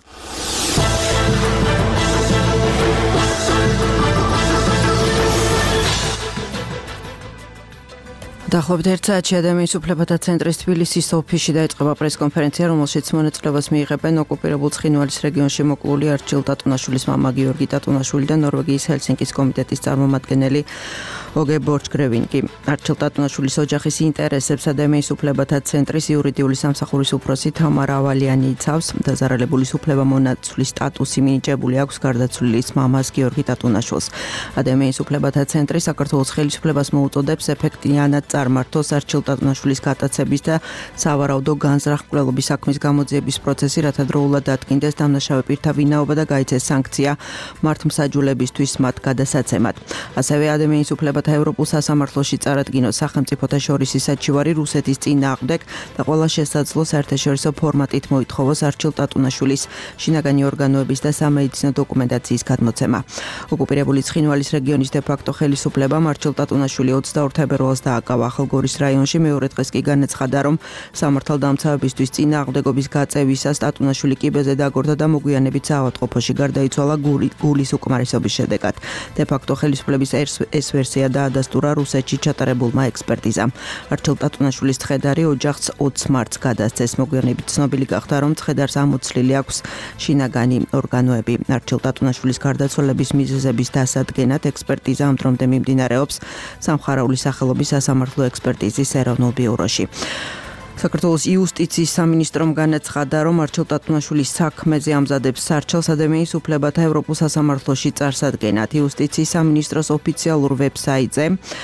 დაახლოებით 1 საათში ადამიანის უფლებათა ცენტრის თბილისის ოფისში დაიწყება პრესკონფერენცია, რომელშიც მონაწილეობას მიიღებენ ოკუპირებულ ცხინვალის რეგიონში მოკლული არჩილ ტატუნაშვილის მამა გიორგი ტატუნაშვილი და ნორვეგიის ჰელსინკის კომიტეტის წარმომადგენელი ოგე ბორგრევინკი. არჩილ ტატუნაშვილის ოჯახის ინტერესებს ადამიანის უფლებათა ცენტრის იურიდიული სამსახურის უფროსი თამარ ავალიანი იცავს. დაზარალებული უფლებამონაცვლის სტატუსი მინიჭებული აქვს გარდაცვლილის მამას გიორგი ტატუნაშვილს. ადამიანის უფლებათა ცენტრი საქართველოს ხელისუფლებას მოუწოდებს ეფექტიანად წარმართოს არჩილ ტატუნაშვილის გატაცების და სავარაუდო განზრახ-მკვლელობის საქმის გამოძიების პროცესი, რათა დროულად დადგინდეს დამნაშავე პირთა ვინაობა და გაიცეს სანქცია მართლმსაჯულებისთვის მათ გადასაცემად. ასევე ადამიანის უფლებათა ევროპულ სასამართლოში წარადგინოს სახელმწიფოთა შორისი საჩივარი რუსეთის წინააღმდეგ და ყველა შესაძლო საერთაშორისო ფორმატით მოითხოვოს არჩილ ტატუნაშვილის შინაგანი ორგანოების და სამედიცინო დოკუმენტაციის გადმოცემა. ოკუპირებული ცხინვალის რეგიონის დე-ფაქტო ხელისუფლებამ არჩილ ტატუნაშვილი 22 თებერვალს დააკავა ახალგორის რაიონში. მეორე დღეს კი განაცხადა, რომ სამართალდამცავებისთვის წინააღმდეგობის გაწევისას ტატუნაშვილი კიბეზე დაგორდა და მოგვიანებით საავადმყოფოში გარდაიცვალა გულის უკმარისობის შედეგად. დე-ფაქტო ხელისუფლების ეს ვერსია დაადასტურა რუსეთში ჩატარებულმა ექსპერტიზამ. არჩილ ტატუნაშვილის ცხედარი ოჯახს 20 მარტს გადასცეს. მოგვიანებით ცნობილი გახდა, რომ ცხედარს ამოცლილი აქვს შინაგანი ორგანოები. არჩილ ტატუნაშვილის გარდაცვალების მიზეზების დასადგენად ექსპერტიზა ამ დრომდე მიმდინარეობს სამხარაულის სახელობის სასამართლო ექსპერტიზის ეროვნულ ბიუროში. საქართველოს იუსტიციის სამინისტრომ განაცხადა, რომ არჩილ ტატუნაშვილის საქმეზე ამზადებს სარჩელს ადამიანის უფლებათა ევროპულ სასამართლოში წარსადგენად. იუსტიციის სამინისტროს ოფიციალურ ვებსაიტზე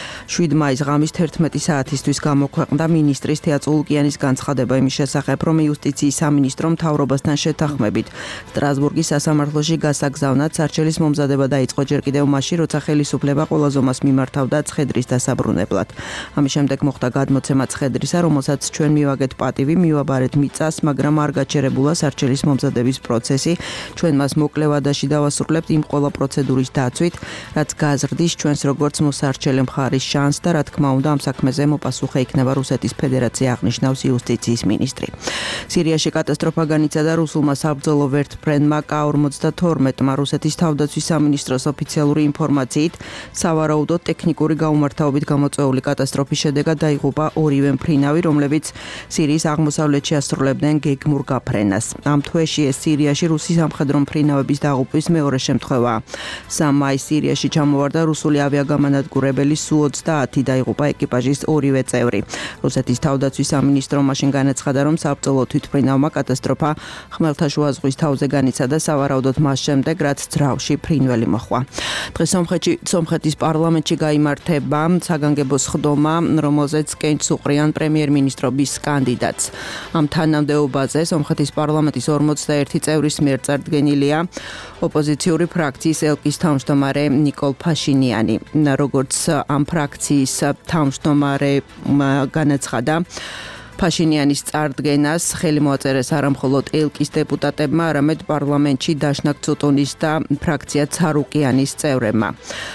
7 მაის ღამის 11 საათისთვის გამოქვეყნდა მინისტრის თეატ ულკიანის განცხადება იმის შესახებ, რომ იუსტიციის სამინისტრომ მთავრობასთან შეთანხმებით სტრასბურგის სასამართლოში გასაგზავნად სარჩელის მომზადება დაიწყო ჯერ კიდევ მაშინ, როცა ხელისუფლება ყველა ზომას მიმართავდა ცხედრის დასაბრუნებლად. ამის შემდეგ მოხდა გადმოცემა ცხედრისა, რომელსაც ჩვენ მივაგეთ პატივი, მივაბარეთ მიწას, მაგრამ არ გაჩერებულა სარჩელის მომზადების პროცესი. ჩვენ მას მოკლე ვადაში დავასრულებთ იმ ყველა პროცედურის დაცვით, რაც გაზრდის ჩვენს როგორც მოსარჩელე მხარის შანსს და რა თქმა უნდა ამ საქმეზე მოპასუხე იქნება რუსეთის ფედერაცია, აღნიშნავს იუსტიციის მინისტრი. სირიაში კატასტროფა განიცადა რუსულმა საბრძოლო ვერტმფრენმა K-42-მა რუსეთის თავდაცვის სამინისტროს ოფიციალური ინფორმაციით სავარაუდოდ ტექნიკური გაუმართავებით გამოწვეული კატასტროფის შედეგად დაიღუპა ორივე მფრინავი, რომლებიც სირიის აღმოსავლეთში ასრულებდნენ გეგმურ გაფრენას. ამ თვეში ეს სირიაში რუსი სამხედრო მფრინავების დაღუპვის მეორე შემთხვევაა. 3 მაისს სირიაში ჩამოვარდა რუსული ავიაგამანადგურებელი Su-30, დაიღუპა ეკიპაჟის ორივე წევრი. რუსეთის თავდაცვის სამინისტრომ მაშინ განაცხადა, რომ საბრძოლო თვითმფრინავმა კატასტროფა ხმელთაშუა ზღვის თავზე განიცადა სავარაუდოდ მას შემდეგ, რაც ძრავში ფრინველი მოხვა. დღეს სომხეთის პარლამენტში გაიმართება საგანგებო სხდომა, რომელზეც კენჭს უყრიან პრემიერ-მინისტრობის კანდიდატს. ამ თანამდებობაზე სომხეთის პარლამენტის 41 წევრის მიერ წარდგენილია ოპოზიციური ფრაქციის ელკის თავმჯდომარე ნიკოლ ფაშინიანი. როგორც ამ ფრაქციის თავმჯდომარე განაცხადა, ფაშინიანის წარდგენას ხელი მოაწერეს არა მხოლოდ ელკის დეპუტატებმა, არამედ პარლამენტში დაშნაკ ცუტუნის და ფრაქცია ცარუკიანის წევრებმა.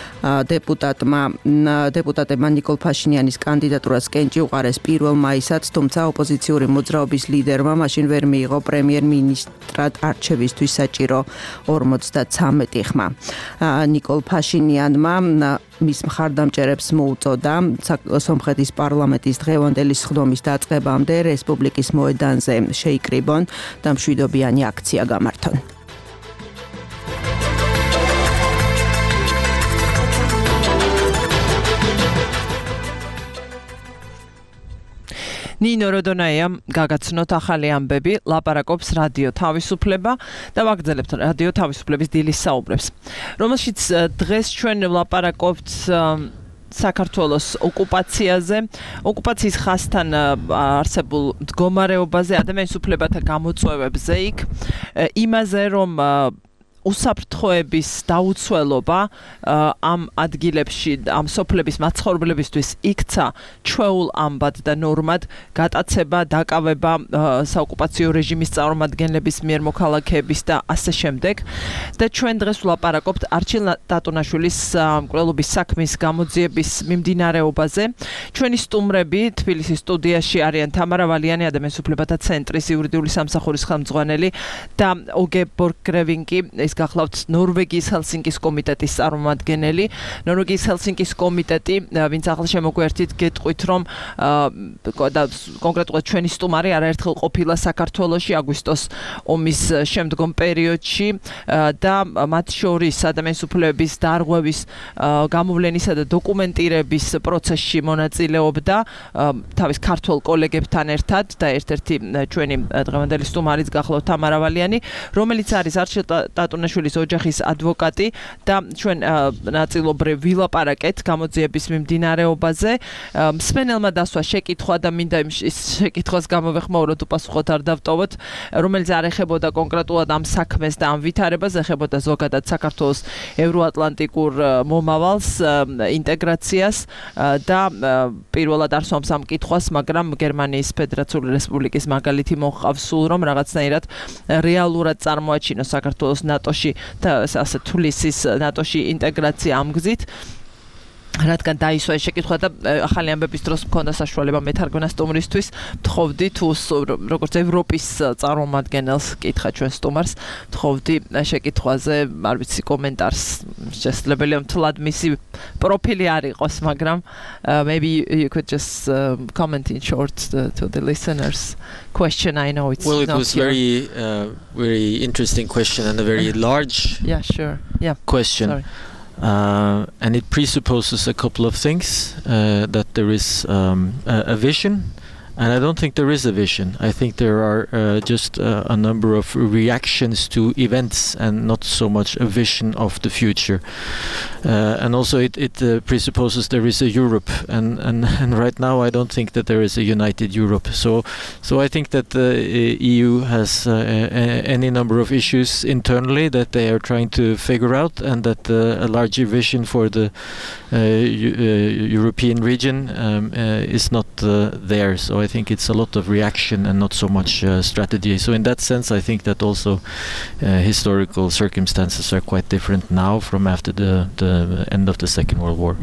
დეპუტატებმა ნიკოლ ფაშინიანის კანდიდატურას კენჭი უყარეს 1 მაისად, თუმცა ოპოზიციური მოძრაობის ლიდერმა მაშინ ვერ მიიღო პრემიერ-მინისტრად არჩევისთვის საჭირო 53 ხმა. ნიკოლ ფაშინიანმა მის მხარდამჭერებს მოუწოდა სომხეთის პარლამენტის დღევანდელი სხდომის დაწყებამდე რესპუბლიკის მოედანზე შეიკრიბონ და მშვიდობიანი აქცია გამართონ. ნინო როდონაიამ გაგაცნოთ ახალი ამბები, ლაპარაკობს რადიო თავისუფლება და ვაგრძელებთ რადიო თავისუფლების დილის საუბრებს, რომელშიც დღეს ჩვენ ვლაპარაკობთ საქართველოს ოკუპაციაზე, ოკუპაციის ხასთან არსებულ მდგომარეობაზე, ადამიანის უფლებათა გამოწვევებზე იქ, იმაზე, რომ უსაფრთხოების დაუცველობა ამ ადგილებში, ამ სოფლების მაცხოვრებლებისთვის იქცა ჩვეულ ამბად და ნორმად, გატაცება, დაკავება საოკუპაციო რეჟიმის წარმომადგენლების მიერ მოქალაქეების და ასე შემდეგ. და ჩვენ დღეს ვლაპარაკობთ არჩილ ტატუნაშვილის მკვლელობის საქმის გამოძიების მიმდინარეობაზე. ჩვენი სტუმრები თბილისის სტუდიაში არიან თამარა ვალიანი, ადამიანის უფლებათა ცენტრის იურიდიული სამსახურის ხელმძღვანელი და ოგე ბორგრევინკი, გახლავთ ნორვეგიის ჰელსინკის კომიტეტის წარმომადგენელი. ნორვეგიის ჰელსინკის კომიტეტი, ვინც ახლა შემოგვერთით, გეტყვით, რომ კონკრეტულად ჩვენი სტუმარი არაერთხელ ყოფილა საქართველოში აგვისტოს ომის შემდგომ პერიოდში და მათ შორის ადამიანის უფლებების დარღვევის გამოვლენისა და დოკუმენტირების პროცესში მონაწილეობდა თავის ქართველ კოლეგებთან ერთად და ერთ-ერთი ჩვენი დღევანდელი სტუმარიც გახლავთ თამარა ვალიანი, რომელიც არის არჩილ ტატუნაშვილის ოჯახის ადვოკატი და ჩვენ ნაწილობრივ ვილაპარაკეთ გამოძიების მიმდინარეობაზე. მსმენელმა დასვა შეკითხვა და მინდა იმ შეკითხვას გამოვეხმაუროთ, უპასუხოთ არ დავტოვოთ, რომელიც არ ეხებოდა კონკრეტულად ამ საქმეს და ამ ვითარებას, ეხებოდა ზოგადად საქართველოს ევროატლანტიკურ მომავალს, ინტეგრაციას და პირველად არ სვამს ამ კითხვას, მაგრამ გერმანიის ფედერაციული რესპუბლიკის მაგალითი მოჰყავს სულ, რომ რაღაცნაირად რეალურად წარმოაჩინოს საქართველოს ნატოში და ასე თulisის ნატოში ინტეგრაცია ამ გზით. რადგან დაისვა ეს შეკითხვა და ახალი ამბების დროს მქონდა საშუალება მეთარგმნა სტუმრისთვის, თხოვდი თუ როგორც ევროპის წარმომადგენელს კითხა ჩვენ სტუმარს, თხოვდი შეკითხვაზე, არ ვიცი, კომენტარს, შესაძლებელია მთლად მისი პროფილი არ იყოს, მაგრამ maybe you could just comment in short to the listeners question. I know it's well, it was very interesting question and a very large question. Sorry. And it presupposes a couple of things, that there is a vision, and I don't think there is a vision. I think there are just a number of reactions to events and not so much a vision of the future. And also it presupposes there is a Europe, and right now I don't think that there is a united Europe. So I think that the EU has any number of issues internally that they are trying to figure out, and that a larger vision for the European region is not there. So I think it's a lot of reaction and not so much strategy. So in that sense, I think that also historical circumstances are quite different now from after the end of the Second World War.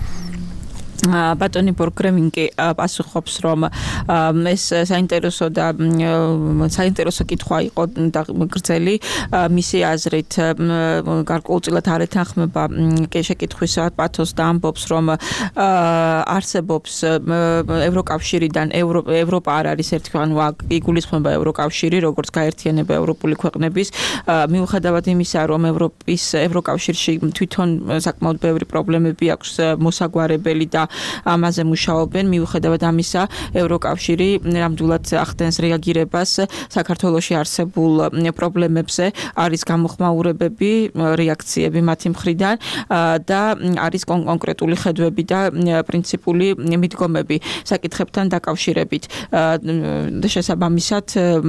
ბატონი ბორგრევინგი პასუხობს რომ ეს საინტერესო და საინტერესო კითხვა იყო და გრძელი მისი აზრით გარკვეულწილად არ ეთანხმება შეკითხვის პათოს და ამბობს რომ არსებობს ევროკავშირიდან ევროპა არ არის ერთგვარი იგულისხმება ევროკავშირი როგორც გაერთიანება ევროპული ქვეყნების მიუხედავად იმისა რომ ევროკავშირში თვითონ საკმაოდ ბევრი პრობლემები აქვს მოსაგვარებელი და ამაზე მუშაობენ მიუხედავად ამისა ევროკავშირი ნამდვილად ახდენს რეაგირებას საქართველოში არსებულ პრობლემებზე არის გამოხმაურებები რეაქციები მათი მხრიდან და არის კონკრეტული ხედვები და პრინციპული მიდგომები საკითხებთან დაკავშირებით შესაბამისად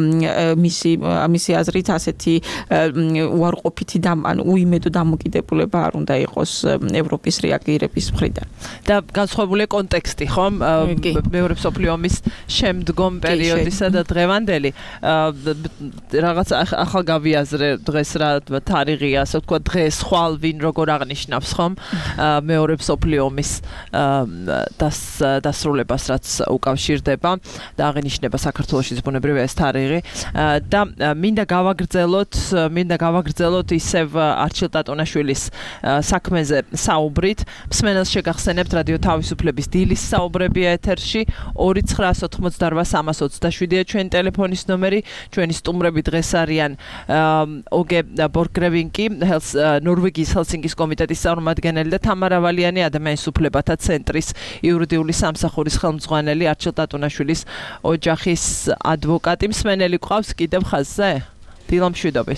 მისი აზრით ასეთი უარყოფითი და უიმედო დამოკიდებულება არ უნდა იყოს ევროპის რეაგირების მხრიდან და განსხვავებული კონტექსტი ხომ მეორე მსოფლიო ომის შემდგომ პერიოდისა და დღევანდელი რაღაც ახალ გავიაზრე დღეს რა თარიღია ასე ვთქვა დღეს ხვალ ვინ როგორ აღნიშნავს ხომ მეორე მსოფლიო ომის დასრულებას რაც უკავშირდება და აღინიშნება საქართველოში ბუნებრივია ეს თარიღი და მინდა გავაგრძელოთ ისევ არჩილ ტატონაშვილის საქმეზე საუბრით მსმენელს შეგახსენებთ რადიო თავისუფლების დილის საუბრებია ეთერში 2988327-ია ჩვენი ტელეფონის ნომერი ჩვენი სტუმრები დღეს არიან ოგე ბორგრევინგი ნორვეგიის ჰელსინკის კომიტეტის წარმომადგენელი და თამარა ვალიანი ადამიანის უფლებათა ცენტრის იურიდიული სამსახურის ხელმძღვანელი არჩილ ტატონაშვილის ოჯახის ადვოკატი მსმენელი ყავს კიდევ ხაზზე დილამშვიდობის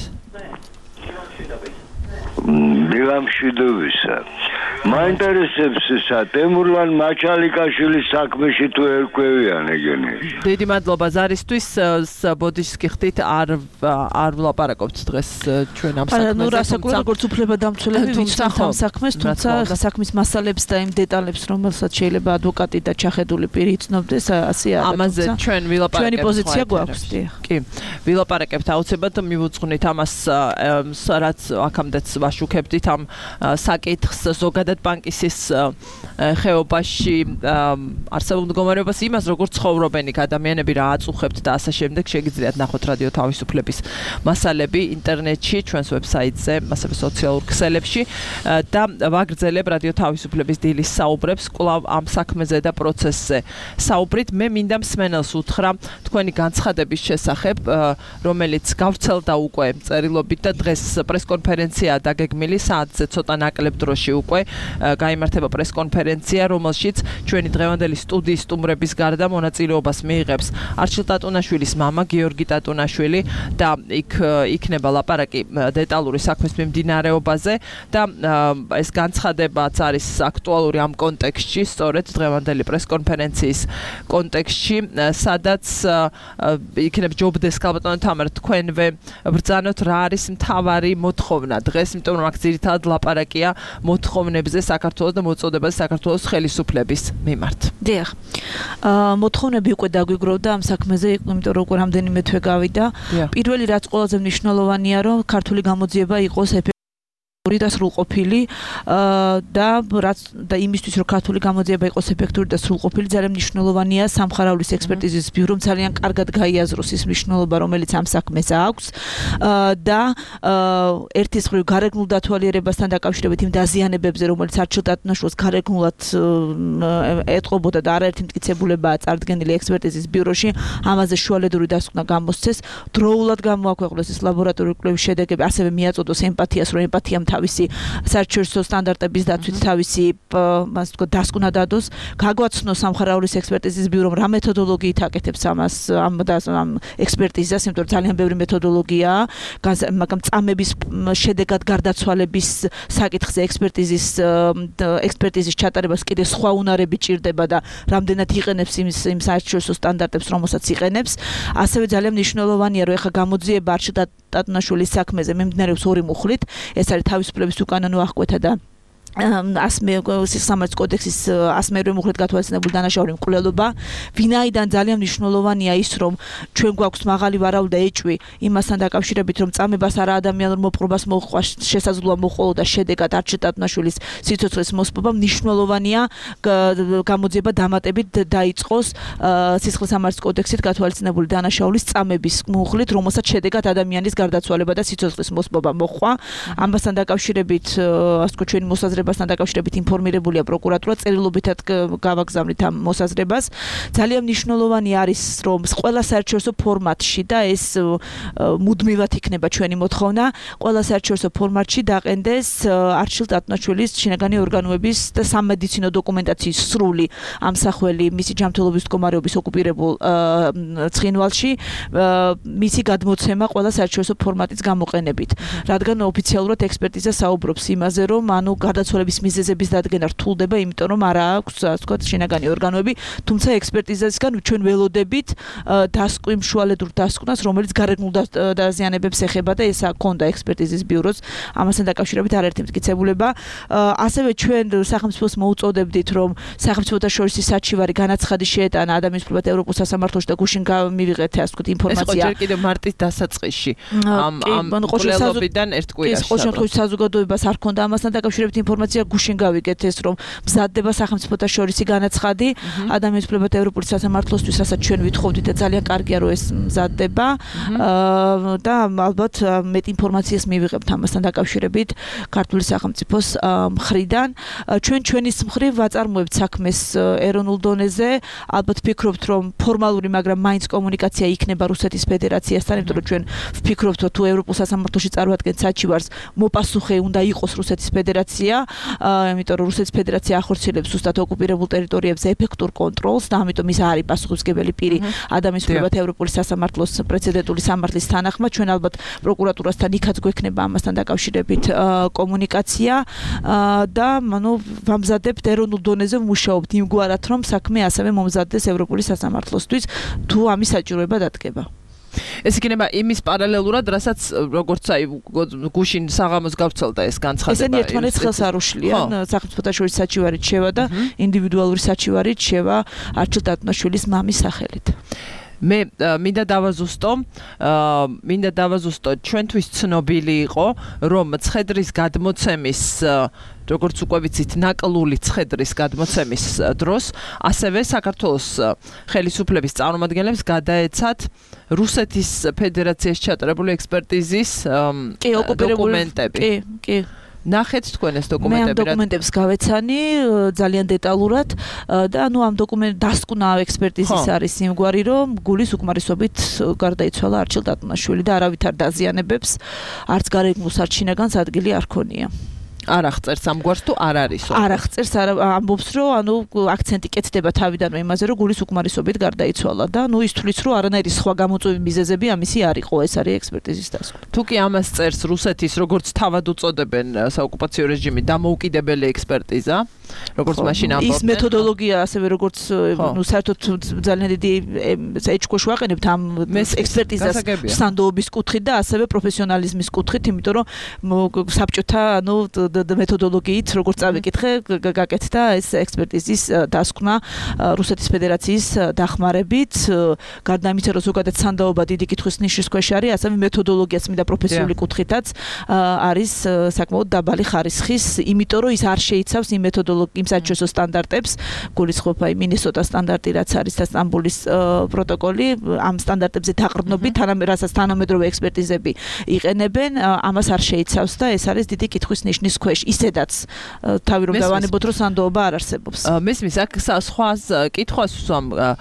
დილამშვიდობისა მაინტერესებს ისა ტემურლან მაჩალიკაშვილის საქმეში თუ ერკვევიან ეგენი დიდი მადლობა ზარისთვის ბოდიშს გიხდით არ ვლაპარაკობთ დღეს ჩვენ ამ საქმეზე ნუ რასაკვირველია როგორც უფლებადამცველები ვიცნობთ ამ საქმეს თუმცა საქმის მასალებს და იმ დეტალებს რომელსაც შეიძლება ადვოკატი და ჩახედული პირი იცნობდეს ასე არა ამაზე ჩვენ ვილაპარაკებთ ჩვენი პოზიცია გვაქვს კი ვილაპარაკებთ აუცილებლად მივუძღვნით ამას რაც აქამდეც ვაშუქებდით ამ საკითხს ზოგადად ბანკისის ხეობაში არსებულ მდგომარეობას იმას როგორც ცხოვრობენ იქ ადამიანები რა აწუხებთ და ასე შემდეგ შეგიძლიათ ნახოთ რადიო თავისუფლების მასალები ინტერნეტში ჩვენს ვებსაიტზე ასევე სოციალურ ქსელებში და ვაგრძელებ რადიო თავისუფლების დილის საუბრებს კვლავ ამ საქმეზე და პროცესზე საუბრით მე მინდა მსმენელს უთხრა თქვენი განცხადების შესახებ რომელიც გავრცელდა უკვე წერილობით და დღეს პრესკონფერენცია დაგეგმილი საათზე ცოტა ნაკლებ დროში უკვე გაიმართება პრესკონფერენცია რომელშიც ჩვენი დღევანდელი სტუდიის სტუმრების გარდა მონაწილეობას მიიღებს არჩილ ტატონაშვილის მამა გიორგი ტატონაშვილი და იქ იქნება ლაპარაკი დეტალური საქმის მიმდინარეობაზე და ეს განცხადებაც არის აქტუალური ამ კონტექსტში სწორედ დღევანდელი პრესკონფერენციის კონტექსტში სადაც იქნება ჯობდეს ქალბატონო თამარ თქვენვე ბრძანოთ რა არის მთავარი მოთხოვნა დღეს იმიტომ რომ აქ ძირითადად ლაპარაკია მოთხოვნებზე საქართველოს და მოწოდებაზე საქართველოს ხელისუფლების მიმართ. დიახ. მოთხოვნები უკვე დაგვიგროვდა ამ საქმეზე, იმიტომ რომ უკვე რამდენიმე თვე გავიდა. პირველი რაც ყველაზე მნიშვნელოვანია, რომ ქართული გამოძიება იყოს და სრულყოფილი და იმისთვის რომ ქართული გამოძიება იყოს ეფექტური და სრულყოფილი ძალიან მნიშვნელოვანია სამხარაულის ექსპერტიზის ბიურომ ძალიან კარგად გაიაზროს ის მნიშვნელობა რომელიც ამ საქმეს აქვს და ერთის მხრივ გარეგნულ დათვალიერებასთან დაკავშირებით იმ დაზიანებებზე რომელიც არჩილ ტატონაშვილს გარეგნულად ეტყობოდა და არაერთი მტკიცებულებაა წარდგენილი ექსპერტიზის ბიუროში ამაზე შუალედური დასკვნა გამოსცეს დროულად გამოაქვეყნოს ეს ლაბორატორიული კვლევის შედეგები ასევე მიაწოდოს ემპათიას რომ ემპათიამ თავისი საერთაშორისო სტანდარტების დაცვით თავისი მას თქო დასკვნა დადოს გაგვაცნოს სამხარაულის ექსპერტიზის ბიურომ რა მეთოდოლოგიით აკეთებს ამას ამ ექსპერტიზას იმიტომ რომ ძალიან ბევრი მეთოდოლოგიაა მაგრამ წამების შედეგად გარდაცვალების საკითხზე ექსპერტიზის ჩატარებას კიდე სხვა უნარები ჭირდება და რამდენად იყენებს იმ საერთაშორისო სტანდარტებს რომელსაც იყენებს ასევე ძალიან მნიშვნელოვანია რომ ეხა გამოძიება არჩილ ტატონაშვილის საქმეზე მიმდინარეობს ორი მუხლით ეს არის თავისუფლების უკანონო აღკვეთა და სისხლსამართლის კოდექსის ასმერვე მუხლით გათვალისწინებული დანაშაული მკვლელობა, ვინაიდან ძალიან მნიშვნელოვანია ის, რომ ჩვენ გვაქვს მაღალი ვარაუდი და ეჭვი იმასთან დაკავშირებით, რომ წამებას არა ადამიანურ მოპყრობას მოყვა შესაძლოა მოყოლოდა შედეგად არჩილ ტატუნაშვილის სიცოცხლის მოსპობა, მნიშვნელოვანია გამოძიება დამატებით დაიწყოს სისხლსამართლის კოდექსით გათვალისწინებული დანაშაულის წამების მუხლით, რომელსაც შედეგად ადამიანის გარდაცვალება და სიცოცხლის მოსპობა მოყვა. ამასთან დაკავშირებით, ასე ვთქვათ, ჩვენი მოსაზრებასთან დაკავშირებით ინფორმირებულია პროკურატურა, წერილობითად გავაგზავნით ამ მოსაზრებას. ძალიან მნიშვნელოვანი არის, რომ ყველა საერთაშორისო ფორმატში და ეს მუდმივად იქნება ჩვენი მოთხოვნა, ყველა საერთაშორისო ფორმატში დაყენდეს არჩილ ტატუნაშვილის შინაგანი ორგანოების და სამედიცინო დოკუმენტაციის სრული ამსახველი მისი ჯანმრთელობის მდგომარეობის ოკუპირებულ ცხინვალში, მისი გადმოცემა ყველა საერთაშორისო ფორმატის გამოყენებით, რადგან ოფიციალურად ექსპერტიზა საუბრობს იმაზე, რომ ანუ გარდაცვალების მიზეზების დადგენა რთულდება, იმიტომ რომ არა აქვს, ასე ვთქვათ, შინაგანი ორგანოები, თუმცა ექსპერტიზასგან ჩვენ ველოდებით მშუალედურ დასკვნას, რომელიც გარეგნულ დაზიანებებს ეხება და ესა ქონდა ექსპერტიზის ბიუროს, ამასთან დაკავშირებით არაერთი მტკიცებულება. ასევე ჩვენ სახელმწიფოს მოუწოდებდით, რომ სახელმწიფოთა შორის საჩივარი განაცხადი შეეტანა ადამიანის უფლებათა ევროპულ სასამართლოში და გუშინ მივიღეთ, ასე ვთქვათ, ინფორმაცია. ეს ჯერ კიდევ მარტის დასაწყისში ამ მკვლელობიდან ერთ კვირაში. ყოველ შემთხვევაში საზოგადოებას არ ქონდა ამასთან დაკავშირებით ინფორმაცია, გუშინ გავიგეთ ეს, რომ მზადდება სახელმწიფოთა შორისი განაცხადი ადამიანის უფლებათა ევროპული სასამართლოსთვის, რასაც ჩვენ ვითხოვდით და ძალიან კარგია, რომ ეს მზადდება და ალბათ მეტ ინფორმაციას მივიღებთ ამასთან დაკავშირებით ქართული სახელმწიფოს მხრიდან. ჩვენის მხრივ ვაწარმოებთ საქმეს ეროვნულ დონეზე, ალბათ ვფიქრობთ, რომ ფორმალური, მაგრამ მაინც კომუნიკაცია იქნება რუსეთის ფედერაციასთან, იმიტომ რომ ჩვენ ვფიქრობთ, რომ თუ ევროპულ სასამართლოში წარვადგენთ საჩივარს, მოპასუხე უნდა იყოს რუსეთის ფედერაცია, იმიტომ რომ რუსეთის ფედერაცია ახორციელებს ზუსტად ოკუპირებულ ტერიტორიებზე ეფექტურ კონტროლს და ამიტომ ის არის პასუხისმგებელი პირი ადამიანის უფლებათა ევროპული სასამართლოს პრეცედენტული სამართლის თანახმად. ჩვენ ალბათ პროკურატურასთან იქაც გვექნება ამასთან დაკავშირებით კომუნიკაცია და ანუ ვამზადებთ ეროვნულ დონეზე ვმუშაობთ იმგვარად, რომ საქმე ასევე მომზადდეს ევროპული სასამართლოსთვის, თუ ამის საჭიროება დადგება. ეს იქნება იმის პარალელურად, რასაც როგორც აი გუშინ საღამოს გავრცელდა ეს განცხადება. ესენი ერთმანეთს ხელს არ უშლიან, სახელმწიფოთა შორის საჩივარი რჩევა და ინდივიდუალური საჩივარი რჩევა არჩილ ტატუნაშვილის მამის სახელით. მე მინდა დავაზუსტო, ჩვენთვის ცნობილი იყო, რომ ცხედრის გადმოცემის როგორც უკვე ვიცით, ნაკლული ცხედრის გადმოცემის დროს ასევე საქართველოს ხელისუფლების წარმომადგენლებს გადაეცათ რუსეთის ფედერაციის ჩატარებული ექსპერტიზის დოკუმენტები. კი. ნახეთ თქვენ ეს დოკუმენტები. მე ამ დოკუმენტებს გავეცანი ძალიან დეტალურად და ანუ ამ დოკუმენტ დასკვნა ექსპერტიზის არის იმგვარი, რომ გულის უკმარისობით გარდაიცვალა არჩილ ტატუნაშვილი და არავითარ დაზიანებებს არც გარეგნულს არც შინაგანს ადგილი არ ქონია. არ აღწერს ამგვარს თუ არ არისო? არ აღწერს, ამბობს, რომ ანუ აქცენტი კეთდება თავიდანვე იმაზე, რომ გულის უკმარისობით გარდაიცვალა და ნუ ის თulis, რომ არანაირი სხვა გამოწვევი მიზეზები ამისი არ იყო, ეს არის ექსპერტიზის დასკვნა. თუ კი ამას წერს რუსეთის, როგორც თავად უწოდებენ საოკუპაციო რეჟიმი, დამოუკიდებელი ექსპერტიზა, როგორც მაშინ ამბობდნენ. ის მეთოდოლოგია ასევე როგორც ნუ საერთოდ ძალიან დიდი ეჭქვეშ ვაყენებთ ამ ექსპერტიზას სტანდოობის კუთხით და ასევე პროფესიონალიზმის კუთხით, იმიტომ რომ საბჭოთა ანუ მეთოდოლოგიით როგორც წავიკითხე, გაკეთდა ეს ექსპერტიზის დასკვნა რუსეთის ფედერაციის დახმარებით, გარდა იმისა, რომ ზოგადად სანდაობა დიდი კითხვის ნიშნის ქვეშ არის, ასევე მეთოდოლოგიაც მინდა პროფესიული კუთხითაც არის საკმაოდ დაბალი ხარისხის, იმიტომ რომ ის არ შეიცავს იმ მეთოდოლოგიას, იმ საერთაშორისო სტანდარტებს, გულისხმობ აი მინესოტას სტანდარტი რაც არის და სტამბოლის პროტოკოლი, ამ სტანდარტებზე დაყრდნობით, რასაც თანამედროვე ექსპერტიზები იყენებენ, ამას არ შეიცავს და ეს არის დიდი კითხვის ნიშნის ქვეშ, ისედაც თავი რომ დავანებოთ, რომ სანდოობა არ არსებობს. მესმის, აქ სხვა კითხვას ვსვამ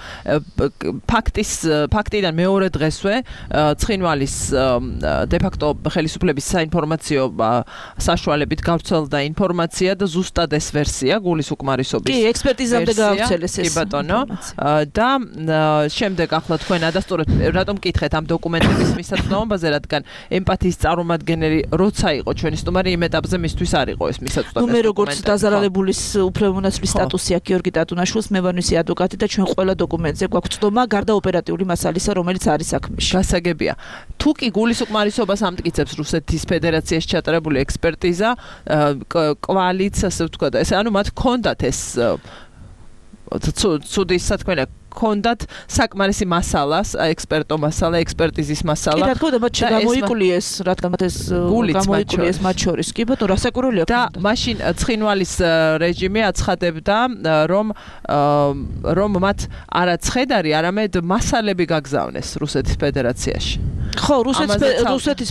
ფაქტიდან მეორე დღესვე ცხინვალის დე-ფაქტო ხელისუფლების საინფორმაციო საშუალებით გავრცელდა ინფორმაცია და ზუსტად ეს ვერსია, გულის უკმარისობის. კი, ექსპერტიზამდე გაავრცელეს ეს. კი ბატონო. და შემდეგ ახლა თქვენ ადასტურებთ რატომ მკითხეთ ამ დოკუმენტების მისაწვდომობაზე, რადგან ემპათიის წარმომადგენელი როცა იყო ჩვენი სტუმარი იმ ეტაპზე მისთვის არ იყო ეს მისაწვდომი. მე როგორც დაზარალებულის უფლებამოსილის სტატუსი აქვს გიორგი ტატუნაშვილს, მე ვარ მისი ადვოკატი და ჩვენ ყველა დოკუმენტზე გვაქვს ცდომა გარდა ოპერატიული მასალისა, რომელიც არის საქმეში. გასაგებია. თუ კი გულის უკმარისობას ამტკიცებს რუსეთის ფედერაციაში ჩატარებული ექსპერტიზა, კვალიც, ასე ვთქვა და ეს ანუ მათ ჰქონდათ ეს ცუდი სათქმელი ჰქონდათ საკმარისი მასალა, ექსპერტო მასალა, ექსპერტიზის მასალა. კი, რა თქმა უნდა, მათ გამოიკლიეს, რადგან მათ ეს გამოიკლიეს მათ შორის. კი, ბატონო, რასაკურველია. და მაშინ ცხინვალის რეჟიმი აცხადებდა, რომ მათ არა ცხედარი, არამედ მასალები გაგზავნეს რუსეთის ფედერაციაში. ხო, რუსეთის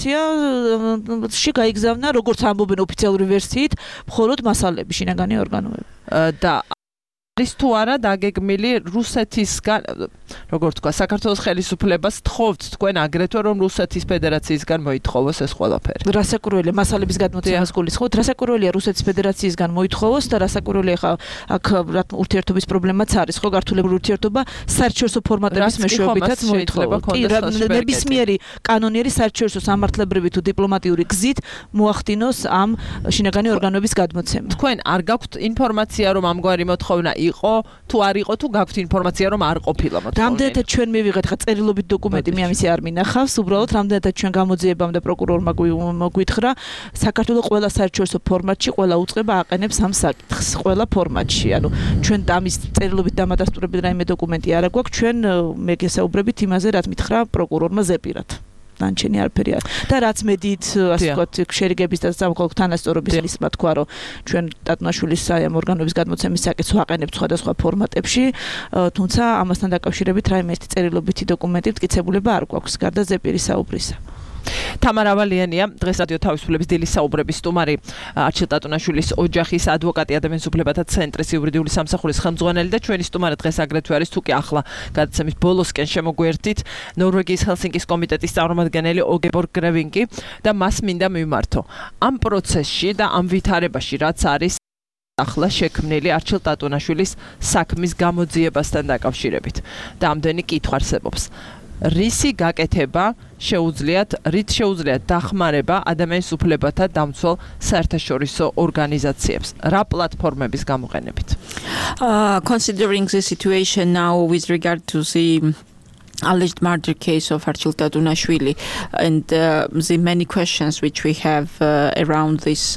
ფედერაციაში გაიგზავნა, როგორც ამბობენ ოფიციალური ვერსიით, მხოლოდ მასალები, შინაგანი ორგანოები. და ის თუ არა დაგეგმილი რუსეთისგან, როგორ თქვა, საქართველოს ხელისუფლებას თხოვთ თქვენ აგრეთვე რომ რუსეთის ფედერაციისგან მოითხოვოს ეს ყველაფერი. რასაკურველია მასალების გადმოცემას გულისხმობთ, რასაკურველია რუსეთის ფედერაციისგან მოითხოვოს და რასაკურველია ხა აქ ურთიერთობის პრობლემაც არის, ხო, ქართულებული ურთიერთობა საერთაშორისო ფორმატების მეშვეობითაც მოითხოვა. კი, ნებისმიერი კანონიერი საერთაშორისო სამართლებრივი თუ დიპლომატიური გზით მოახდინოს ამ შინაგანი ორგანოების გადმოცემა. თქვენ არ გაქვთ ინფორმაცია რომ ამგვარი მოთხოვნა იყო, თუ არ იყო, თუ გაქვთ ინფორმაცია რომ არ ყოფილა მოთხოვნა. რამდენადაც ჩვენ მივიღეთ ხა წერილობით დოკუმენტი, მე ამისი არ მინახავს, უბრალოდ რამდენადაც ჩვენ გამოძიებამ და პროკურორმა გვითხრა, საქართველოს ყველა საერთაშორისო ფორმატში ყველა უწყება აყენებს ამ საკითხს, ყველა ფორმატში. ანუ ჩვენ ამის წერილობით დამადასტურებელი რაიმე დოკუმენტი არ აქვს, ჩვენ მე გესაუბრებით იმაზე, რაც მითხრა პროკურორმა ზეპირად. ნანჩენი არაფერი არ. და რაც მედით, ასე ვთქვათ, შერიგების და სამოქალაქო თანასწორობის მისმა თქვა, რომ ჩვენ ტატუნაშვილის საამ ორგანოების გადმოცემის საკითხს ვაყენებთ სხვადასხვა ფორმატებში, თუმცა ამასთან დაკავშირებით რაიმე ერთი წერილობითი დოკუმენტი მტკიცებულება არ გვაქვს, გარდა ზეპირის საუბრისა. თამარა ვალიანია, დღეს რადიო თავისუფლების დილის საუბრების სტუმარი, არჩილ ტატუნაშვილის ოჯახის ადვოკატი, ადამიანის უფლებათა ცენტრის იურიდიული სამსახურის ხელმძღვანელი და ჩვენი სტუმარი დღეს აგრეთვე არის, თუ კი ახლა გადაცემის ბოლოსკენ შემოგვერთით, ნორვეგიის ჰელსინკის კომიტეტის წარმომადგენელი ოგებორგ გრევინგი და მას მინდა მივმართო. ამ პროცესში და ამ ვითარებაში, რაც არის ახლა შექმნილი არჩილ ტატუნაშვილის საქმის გამოძიებასთან დაკავშირებით და ამდენი კითხვა არსებობს. რისი გაკეთება რით შეუძლიათ დახმარება ადამიანის უფლებათა დამცველ საერთაშორისო ორგანიზაციებს, რა პლატფორმების გამოყენებით? Considering the situation now with regard to the alleged murder case of Archil Tatunashvili and the many questions which we have around this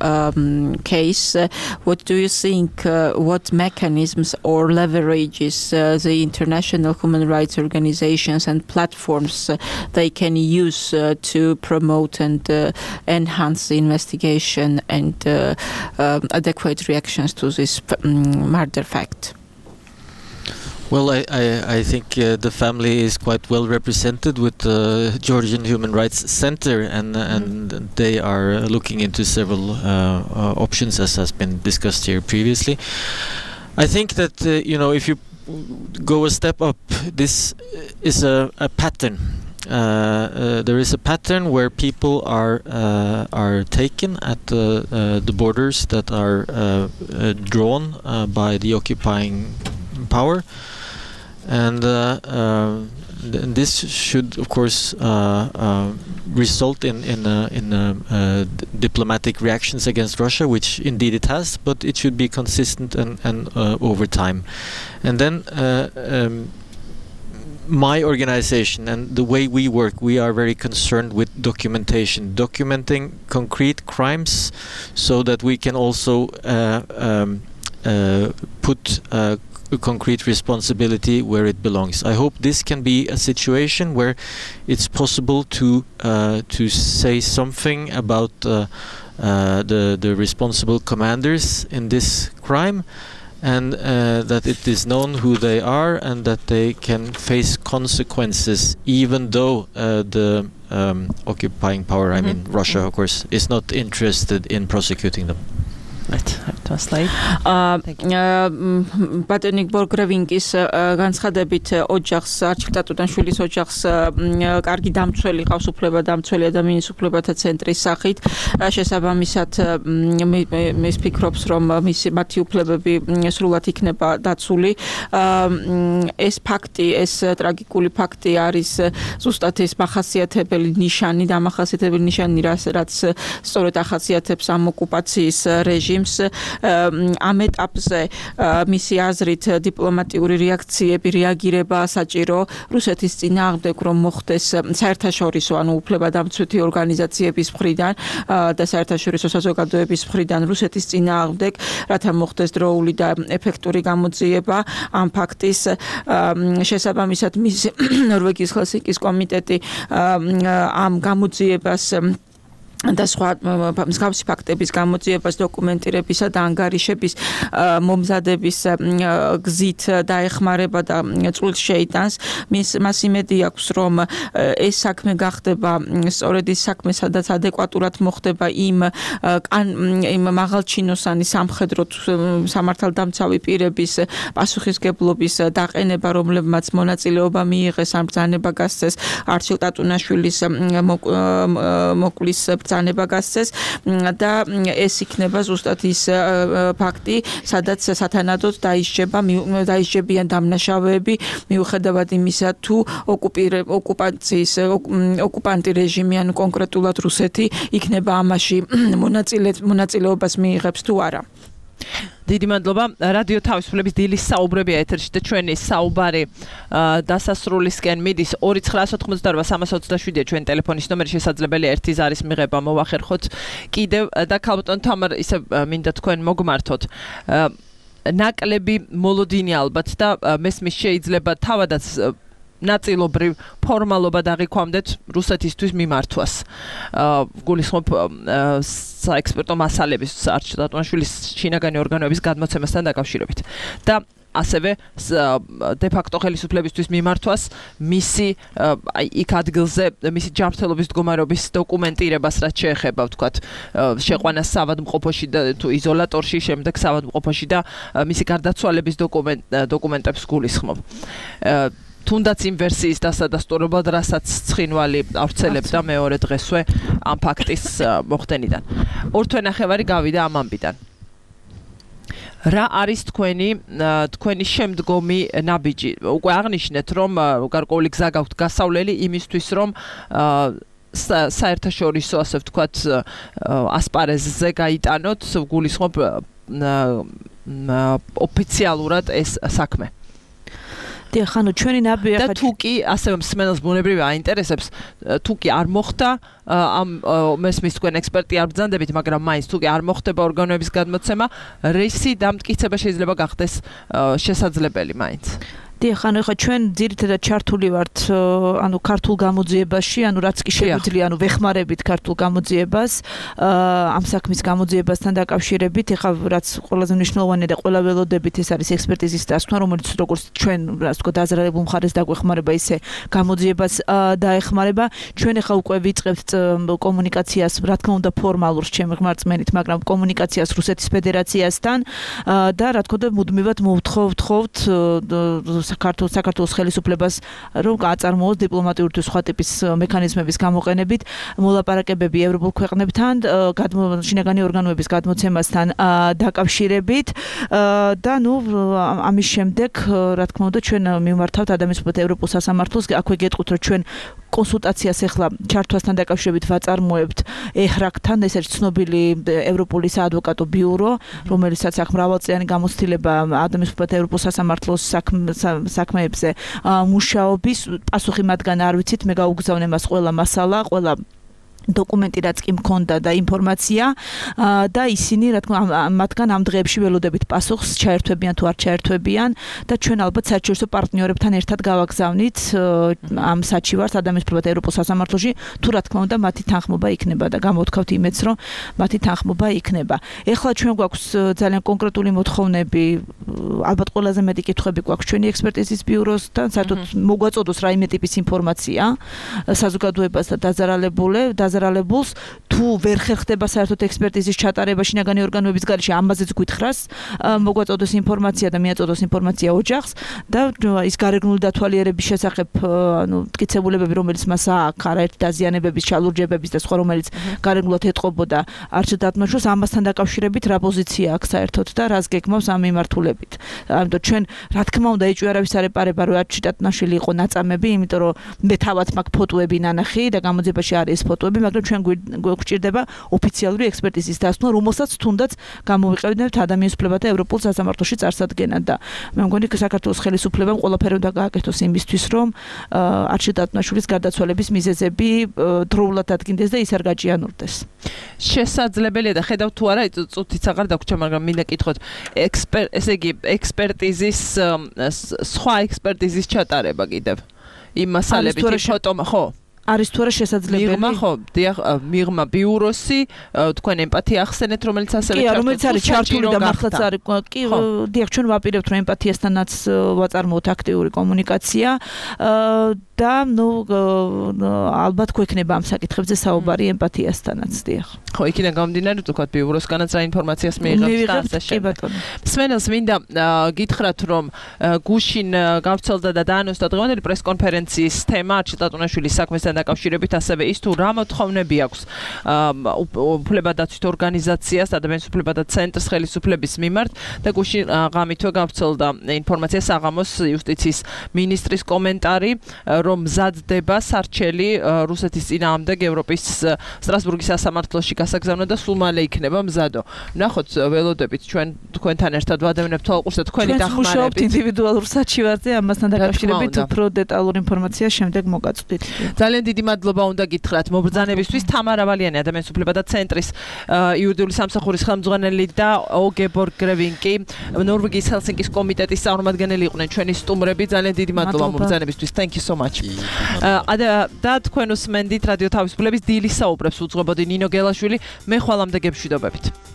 case, what do you think, what mechanisms or leverages the international human rights organizations and platforms they can use to promote and enhance the investigation and adequate reactions to this murder fact? Well, I think the family is quite well represented with the Georgian Human Rights Center, and they are looking into several options, as has been discussed here previously. I think that if you go a step up, this is a pattern. There is a pattern where people are taken at the borders that are drawn by the occupying power. And this should, of course, result in diplomatic reactions against Russia, which indeed it has, but it should be consistent and over time. And then my organization and the way we work, we are very concerned with documenting concrete crimes, so that we can also put concrete responsibility where it belongs. I hope this can be a situation where it's possible to say something about the responsible commanders in this crime, and that it is known who they are and that they can face consequences, even though the occupying power, I mean Russia, of course, is not interested in prosecuting them. Right. translate. ბატონი ბორგრევინგის განცხადებით ოჯახს არჩილტატუდან შვილის ოჯახს კარგი დამცველი ყავს უფლებადამცველი ადამიანის უფლებათა ცენტრის სახით შესაბამისად მის ფიქრობს რომ მათი უფლებები სრულად იქნება დაცული ეს ფაქტი ეს ტრაგიკული ფაქტი არის ზუსტად ეს მახასიათებელი ნიშანი დამახასიათებელი ნიშანი რაც სწორედ ახასიათებს ამ ოკუპაციის რეჟიმს ამ ეტაპზე მისი აზრით დიპლომატიური რეაგირება საჭირო რუსეთის წინააღმდეგ რომ მოხდეს საერთაშორისო ანუ უფლებადამცვითი ორგანიზაციების მხრიდან და საერთაშორისო საზოგადოების მხრიდან რუსეთის წინააღმდეგ რათა მოხდეს დროული და ეფექტური გამოძიება ამ ფაქტის შესაბამისად მისი ნორვეგიის ჰელსინკის კომიტეტი ამ გამოძიებას და სხვა მსგავსი ფაქტების გამოძიებას დოკუმენტირებისა და ანგარიშების მომზადების გზით დაეხმარება და წვლილს შეიტანს მას იმედი აქვს რომ ეს საქმე გახდება სწორედ ის საქმე სადაც ადეკვატურად მოხდება იმ მაღალჩინოსანი სამხედრო სამართალდამცავი პირების პასუხისგებლობის დაყენება რომლებმაც მონაწილეობა მიიღეს ამ ბრძანება გასცეს არჩილ ტატუნაშვილის მოკლის ბრძანება გასცეს და ეს იქნება ზუსტად ის ფაქტი, სადაც სათანადოდ დაისჯებიან დამნაშავეები მიუხედავად იმისა, თუ ოკუპანტი რეჟიმი ან კონკრეტულად რუსეთი იქნება ამაში მონაწილეობას მიიღებს თუ არა. დიდი მადლობა. რადიო თავისუფლების დილის საუბრებია ეთერში და ჩვენი საუბარი დასასრულისკენ მიდის 2988327-ია ჩვენი ტელეფონის ნომერი შესაძლებელია ერთი ზარის მიღება მოვახერხოთ კიდევ და ქალბატონ თამარ ისე მინდა თქვენ მოგმართოთ ნაკლები მოლოდინი ალბათ და მესმის შეიძლება თავადაც ნაწილობრივ ფორმალობა დაღიქვამდეთ რუსეთისთვის მიმართვას. გულისხმობ საექსპერტო მასალების არჩილ ტატუნაშვილის შინაგანი ორგანოების გადმოცემასთან დაკავშირებით. და ასევე de facto ხელისუფლებისთვის მიმართვას მისი იქ ადგილზე მისი ჯანმრთელობის მდგომარეობის დოკუმენტირებას რაც შეეხება ვთქვათ შეყვანას საავადმყოფოში და თუ იზოლატორში შემდეგ საავადმყოფოში და მისი გარდაცვალების დოკუმენტებს გულისხმობ. თუნდაც იმ ვერსიის დასადასტურებლად, რასაც ცხინვალი ავრცელებდა მეორე დღესვე ამ ფაქტის მოხდენიდან. 2 თვენახევარი გავიდა ამ ამბიდან. რა არის თქვენი შემდგომი ნაბიჯი? უკვე აღნიშნეთ, რომ გარკვეული გზა გაქვთ გასავლელი იმისთვის, რომ საერთაშორისო ასე ვთქვათ ასპარეზზე გაიტანოთ, გულისხმობ ოფიციალურად ეს საქმე. ხანუ ჩვენი ნაბიჯი და თუ კი ასევე მსმენელს ბუნებრივი აინტერესებს თუ კი არ მოხდა ამ მესმის თქვენ ექსპერტი არ ბრძანდებით მაგრამ მაინც თუ კი არ მოხდება ორგანოების გადმოცემა რისი დამტკიცება შეიძლება გახდეს შესაძლებელი მაინც ხანუ ხა ჩვენ ძირითადად ჩართული ვართ ანუ ქართულ გამოძიებაში, ანუ რაც კი შეგვიძლია, ანუ ვეხმარებით ქართულ გამოძიებას, ამ საქმის გამოძიებასთან დაკავშირებით, ხა რაც ყველაზე მნიშვნელოვანია და ყველა ველოდებით ეს არის ექსპერტიზის დასკვნა, რომელიც როგორც ჩვენ ასე ვთქვათ, დაზრალებულ მხარეს დაგვეხმარება, ისე გამოძიებას დაეხმარება. ჩვენ ხა უკვე ვიწყებთ კომუნიკაციას, რა თქმა უნდა, ფორმალურს ჩემი ღმერთმენით, მაგრამ კომუნიკაციას რუსეთის ფედერაციასთან და რა თქმა უნდა, მუდმივად მოვთხოვთ საქართველოს ხელისუფლებას რომ აწარმოოს დიპლომატიური თუ სხვა ტიპის მექანიზმების გამოყენებით მოლაპარაკებები ევროპულ ქვეყნებთან შინაგანი ორგანოების გადმოცემასთან დაკავშირებით და ნუ ამის შემდეგ რა თქმა უნდა ჩვენ მიმართავთ ადამიანის უფლებათა ევროპულ სასამართლოს აქვე გეტყვით რომ ჩვენ კონსულტაციას ახლა ჩართვასთან დაკავშირებით ვაწარმოებთ ეჰრაკთან ეს არის ცნობილი ევროპული საადვოკატო ბიურო რომელიცაც აქ მრავალწლიანი გამოცდილება ადამიანის უფლებათა ევროპულ სასამართლოს საქმეებზე მუშაობის პასუხი მათგან არ ვიცით მე გაუგზავნე მას ყველა მასალა ყველა დოკუმენტი რაც კი მქონდა და ინფორმაცია და ისინი რა თქმა უნდა მათგან ამ დღეებში ველოდებით პასუხს ჩაერთვებიან თუ არ ჩაერთვებიან და ჩვენ ალბათ საერთაშორისო პარტნიორებთან ერთად გავაგზავნით ამ საჩივარს ადამიანის უფლებათა ევროპულ სასამართლოში თუ რა თქმა უნდა მათი თანხმობა იქნება და გამოვთქვათ იმედს რომ მათი თანხმობა იქნება. ეხლა ჩვენ გვაქვს ძალიან კონკრეტული მოთხოვნები ალბათ ყველაზე მეტი კითხვები გვაქვს ჩვენი ექსპერტიზის ბიუროსთან საერთოდ მოგვაწოდოს რაიმე ტიპის ინფორმაცია საზოგადოებას და დაზარალებულებს დაზარალებულს თუ ვერ ხერხდება საერთოდ ექსპერტიზის ჩატარება შინაგანი ორგანოების გარეშე ამაზეც გითხრას მოგვაწოდოს ინფორმაცია და მიაწოდოს ინფორმაცია ოჯახს და ის გარეგნული დათვალიერების შესახებ მტკიცებულებები რომელიც მას აქვს არაერთი დაზიანებების ჩალურჯებების და სხვა რომელიც გარეგნულად ეტყობოდა არჩილ დათმაშვილს ამასთან დაკავშირებით რა პოზიცია აქვს საერთოდ და რას გეკმავს ამ მიმართულებით ამიტომ ჩვენ რა თქმა უნდა ეჭვი არავის არ ეპარება რომ არჩილ დათმაშვილი იყო ნაწამები იმიტომ რომ მე თავად მაქვს ფოტოები ნანახი და გამოძებაში არის ეს ფოტოები მაგრამ ჩვენ გვჭირდება ოფიციალური ექსპერტიზის დასვლა რომელსაც თუნდაც გამოვიყენებთ ადამიანის უფლებათა ევროპულ სასამართლოში წარსადგენად და მე მგონი საქართველოს ხელისუფლებამ ყველაფერი უნდა გააკეთოს იმისთვის რომ არჩილ დათმაშვილის გარდაცვალების მიზეზები დროულად ადგინდეს და ის არ გაჭიანურდეს შესაძლებელია და ხედავთ თუ არა წუთიც აღარ დაგვრჩა მაგრამ მინდა კითხოთ ესე იგი ექსპერტიზის სხვა ექსპერტიზის ჩატარება კიდევ იმ მასალებით ფოტო ხო არის თუ არა შესაძლებელი? მიღმა ხო, დიახ, მიღმა ბიუროსი, თქვენ ემპათია ახსენეთ, რომელიც ასევე ჩართული. კი, რომელიც არის ჩართული და მართლაც არის. კი, დიახ, ჩვენ ვაპირებთ რომ ემპათიასთანაც ვაწარმოოთ აქტიური კომუნიკაცია და ალბათ გვექნება ამ საკითხებზე საუბარი ემპათიასთანაც, დიახ. ხო, იქიდან გამომდინარე, თქვათ ბიუროსგანაც რა ინფორმაციას მიიღებთ და ასე შემდეგ. მსმენელს მინდა გითხრათ რომ გუშინ გავრცელდა და დაანონსდა დღევანდელი პრესკონფერენციის თემა არჩილ დატუნაშვილის საქმესთან დაკავშირებით ასევე ის თუ რა მოთხოვნები აქვს უფლებადაცვით ორგანიზაციას ადამიანის უფლებათა ცენტრს ხელისუფლების მიმართ და გუშინ ღამითვე გავრცელდა ინფორმაცია საღამოს იუსტიციის მინისტრის კომენტარი რომ მზადდება სარჩელი რუსეთის წინააღმდეგ ევროპის სტრასბურგის სასამართლოში გასაგზავნო და სულ მალე იქნება მზადო. ნახოთ ველოდებით ჩვენ თქვენთან ერთად ვადევნებთ თვალყურს და თქვენი დახმარებით. ჩვენ ვმუშაობთ ინდივიდუალურ საჩივარზე ამასთან დაკავშირებით უფრო დეტალური ინფორმაცია შემდეგ მოგაწვდით. ძალიან დიდი მადლობა უნდა გითხრათ მობრძანებისთვის თამარა ვალიანი ადამიანის უფლებათა ცენტრის იურიდიული სამსახურის ხელმძღვანელი და ოგებორგ გრევინკი ნორვეგიის ჰელსინკის კომიტეტის წარმომადგენელი იყვნენ ჩვენი სტუმრები ძალიან დიდი მადლობა მობრძანებისთვის thank you so much და თქვენ უსმენდით რადიო თავისუფლების დილის საუბრებს უძღვებოდი ნინო გელაშვილი მე ხვალამდე გებშვიდობებით